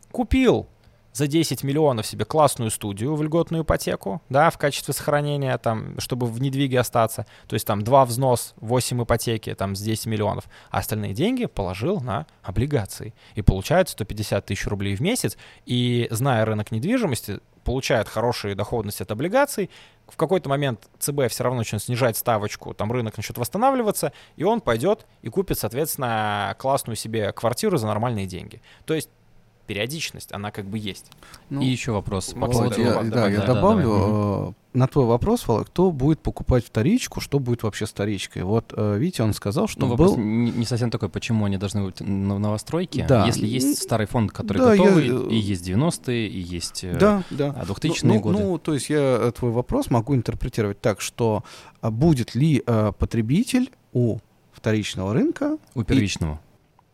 купил за десять миллионов себе классную студию в льготную ипотеку, да, в качестве сохранения, там, чтобы в недвиге остаться. То есть там два взнос, восемь ипотеки, там, с десять миллионов. А остальные деньги положил на облигации. И получает сто пятьдесят тысяч рублей в месяц. И, зная рынок недвижимости, получает хорошую доходность от облигаций. В какой-то момент ЦБ все равно начнет снижать ставочку, там рынок начнет восстанавливаться, и он пойдет и купит, соответственно, классную себе квартиру за нормальные деньги. То есть периодичность, она как бы есть. Ну, и еще вопрос. Максим, вот я, да, я да, добавлю да, э, на твой вопрос, Володь, кто будет покупать вторичку, что будет вообще с вторичкой? Вот э, Витя, он сказал, что ну, был... вопрос не, не совсем такой, почему они должны быть на новостройке, да. если есть старый фонд, который да, готовый, я... и есть девяностые, и есть да, да. двухтысячные ну, годы. Ну, то есть я твой вопрос могу интерпретировать так, что а будет ли а, потребитель у вторичного рынка... У первичного. И...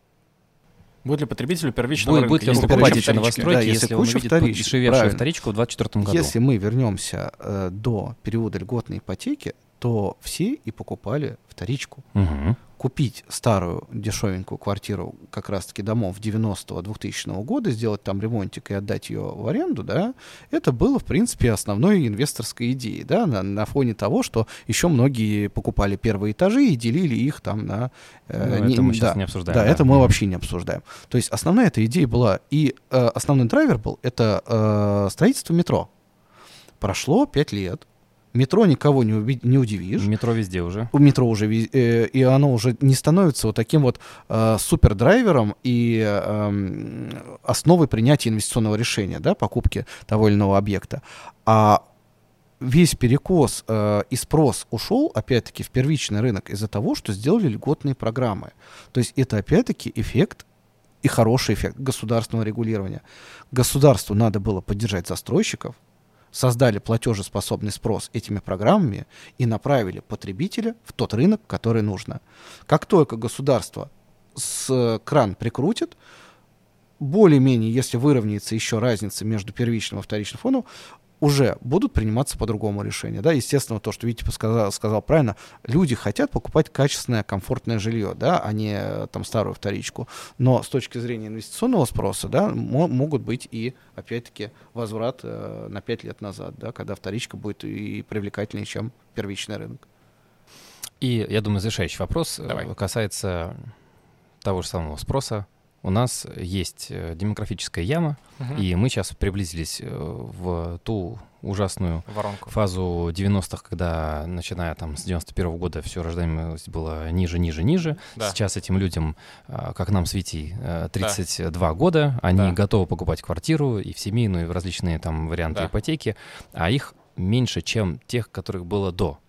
Будет ли потребителю первичного будет, рынка? Будет ли он покупать эти новостройки, да, если, если он увидит подешевевшую вторичку в двадцать четвёртом году? Если мы вернемся э, до периода льготной ипотеки, то все и покупали вторичку. Угу. Купить старую дешевенькую квартиру как раз-таки домов девяностого двухтысячного года, сделать там ремонтик и отдать ее в аренду, да, это было, в принципе, основной инвесторской идеей, да, на, на фоне того, что еще многие покупали первые этажи и делили их там на... Э, ну, не, это мы сейчас да, не обсуждаем. Да, да, это мы вообще не обсуждаем. То есть основная эта идея была, и э, основной драйвер был, это э, строительство метро. Прошло пять лет. Метро никого не, уби- не удивишь. Метро везде уже. У метро уже, э, и оно уже не становится вот таким вот э, супердрайвером и э, основой принятия инвестиционного решения, да, покупки того или иного объекта. А весь перекос э, и спрос ушел, опять-таки, в первичный рынок из-за того, что сделали льготные программы. То есть это, опять-таки, эффект и хороший эффект государственного регулирования. Государству надо было поддержать застройщиков, создали платежеспособный спрос этими программами и направили потребителя в тот рынок, который нужно. Как только государство с кран прикрутит, более-менее, если выровняется еще разница между первичным и вторичным фондом, уже будут приниматься по-другому решения. Да? Естественно, то, что Витя сказал, сказал правильно, люди хотят покупать качественное, комфортное жилье, да, а не там, старую вторичку. Но с точки зрения инвестиционного спроса, да, мо- могут быть и, опять-таки, возврат э, на пять лет назад, да, когда вторичка будет и привлекательнее, чем первичный рынок. И, я думаю, завершающий вопрос Давай. касается того же самого спроса. У нас есть демографическая яма, угу. и мы сейчас приблизились в ту ужасную воронку. Фазу девяностых, когда, начиная там с девяносто первого года, все рождаемость была ниже, ниже, ниже. Да. Сейчас этим людям, как нам с Витей, тридцать два да. года, они да. готовы покупать квартиру и в семейную, и в различные там варианты да. ипотеки, а их меньше, чем тех, которых было до.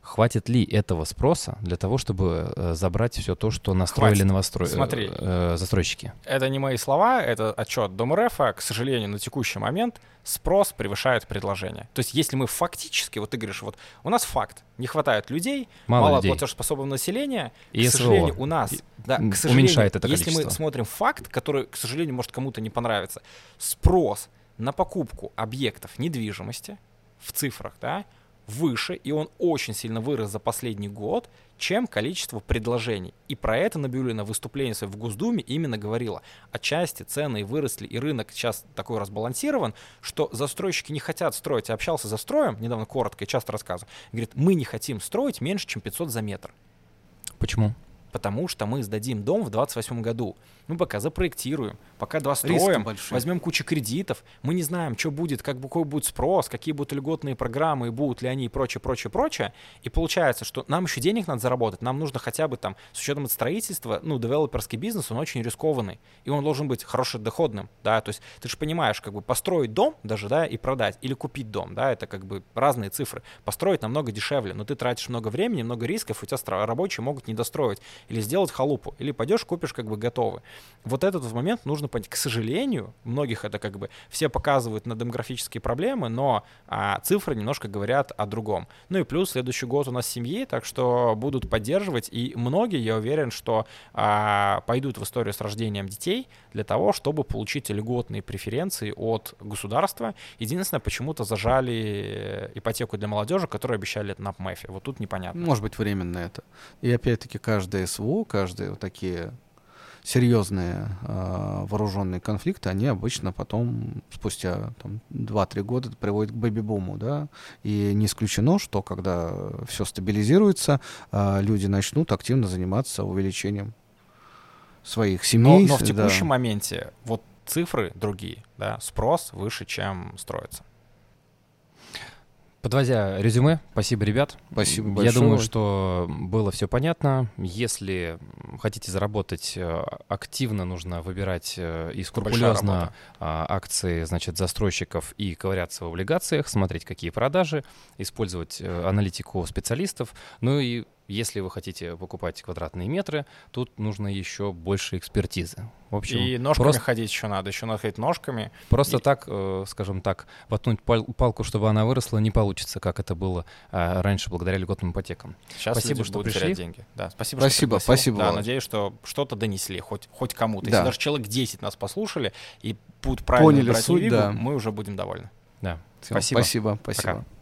хватит ли этого спроса для того, чтобы э, забрать все то, что настроили новостро... Смотри, э, застройщики? Это не мои слова, это отчет Дом.РФа. К сожалению, на текущий момент спрос превышает предложение. То есть если мы фактически, вот ты говоришь, вот у нас факт, не хватает людей, мало, мало людей. платежеспособного населения, и к сожалению, у нас, да, к сожалению, уменьшает это если количество. мы смотрим факт, который, к сожалению, может кому-то не понравится, спрос на покупку объектов недвижимости в цифрах, да, выше, и он очень сильно вырос за последний год, чем количество предложений. И про это Набиуллина в выступлении в Госдуме именно говорила. Отчасти цены выросли, и рынок сейчас такой разбалансирован, что застройщики не хотят строить. Я общался с застроем, недавно коротко и часто рассказываю. Говорит, мы не хотим строить меньше, чем пятьсот за метр. Почему? Потому что мы сдадим дом в двадцать восьмом году. Мы пока запроектируем, пока достроим, возьмем кучу кредитов. Мы не знаем, что будет, как, какой будет спрос, какие будут льготные программы, будут ли они и прочее, прочее, прочее. И получается, что нам еще денег надо заработать. Нам нужно хотя бы там, с учетом от строительства, ну, девелоперский бизнес, он очень рискованный. И он должен быть хорошо доходным, да. То есть ты же понимаешь, как бы построить дом даже, да, и продать, или купить дом, да, это как бы разные цифры. Построить намного дешевле, но ты тратишь много времени, много рисков, у тебя рабочие могут не достроить. Или сделать халупу, или пойдешь, купишь как бы готовый. Вот этот вот момент нужно понять. К сожалению, многих это как бы все показывают на демографические проблемы, но а, цифры немножко говорят о другом. Ну и плюс следующий год у нас семьи, так что будут поддерживать, и многие, я уверен, что а, пойдут в историю с рождением детей для того, чтобы получить льготные преференции от государства. Единственное, почему-то зажали ипотеку для молодежи, которую обещали на ПМЭФе. Вот тут непонятно. Может быть, временно это. И опять-таки каждое СВО, каждые вот такие серьезные э, вооруженные конфликты, они обычно потом, спустя там, два-три года, приводят к бэби-буму, да, и не исключено, что когда все стабилизируется, э, люди начнут активно заниматься увеличением своих семей. Но, но в текущем да. моменте вот цифры другие, да, спрос выше, чем строится. Подводя резюме, спасибо, ребят. Спасибо Я большое. думаю, что было все понятно. Если хотите заработать активно, нужно выбирать и скрупулезно акции, значит, застройщиков и ковыряться в облигациях, смотреть, какие продажи, использовать аналитику специалистов. Ну и если вы хотите покупать квадратные метры, тут нужно еще больше экспертизы. В общем, и ножками просто, ходить еще надо, еще надо ходить ножками. Просто и... так, э, скажем так, воткнуть пал- палку, чтобы она выросла, не получится, как это было э, раньше благодаря льготным ипотекам. Сейчас спасибо, люди что будут пришли. терять деньги. Да, спасибо, спасибо, что спасибо. Да, надеюсь, что что-то донесли, хоть, хоть кому-то. Да. Если даже человек десять нас послушали и будут правильно Поняли брать суть, Недвигу, да. мы уже будем довольны. Да. Всё, Спасибо. Спасибо, спасибо. Пока.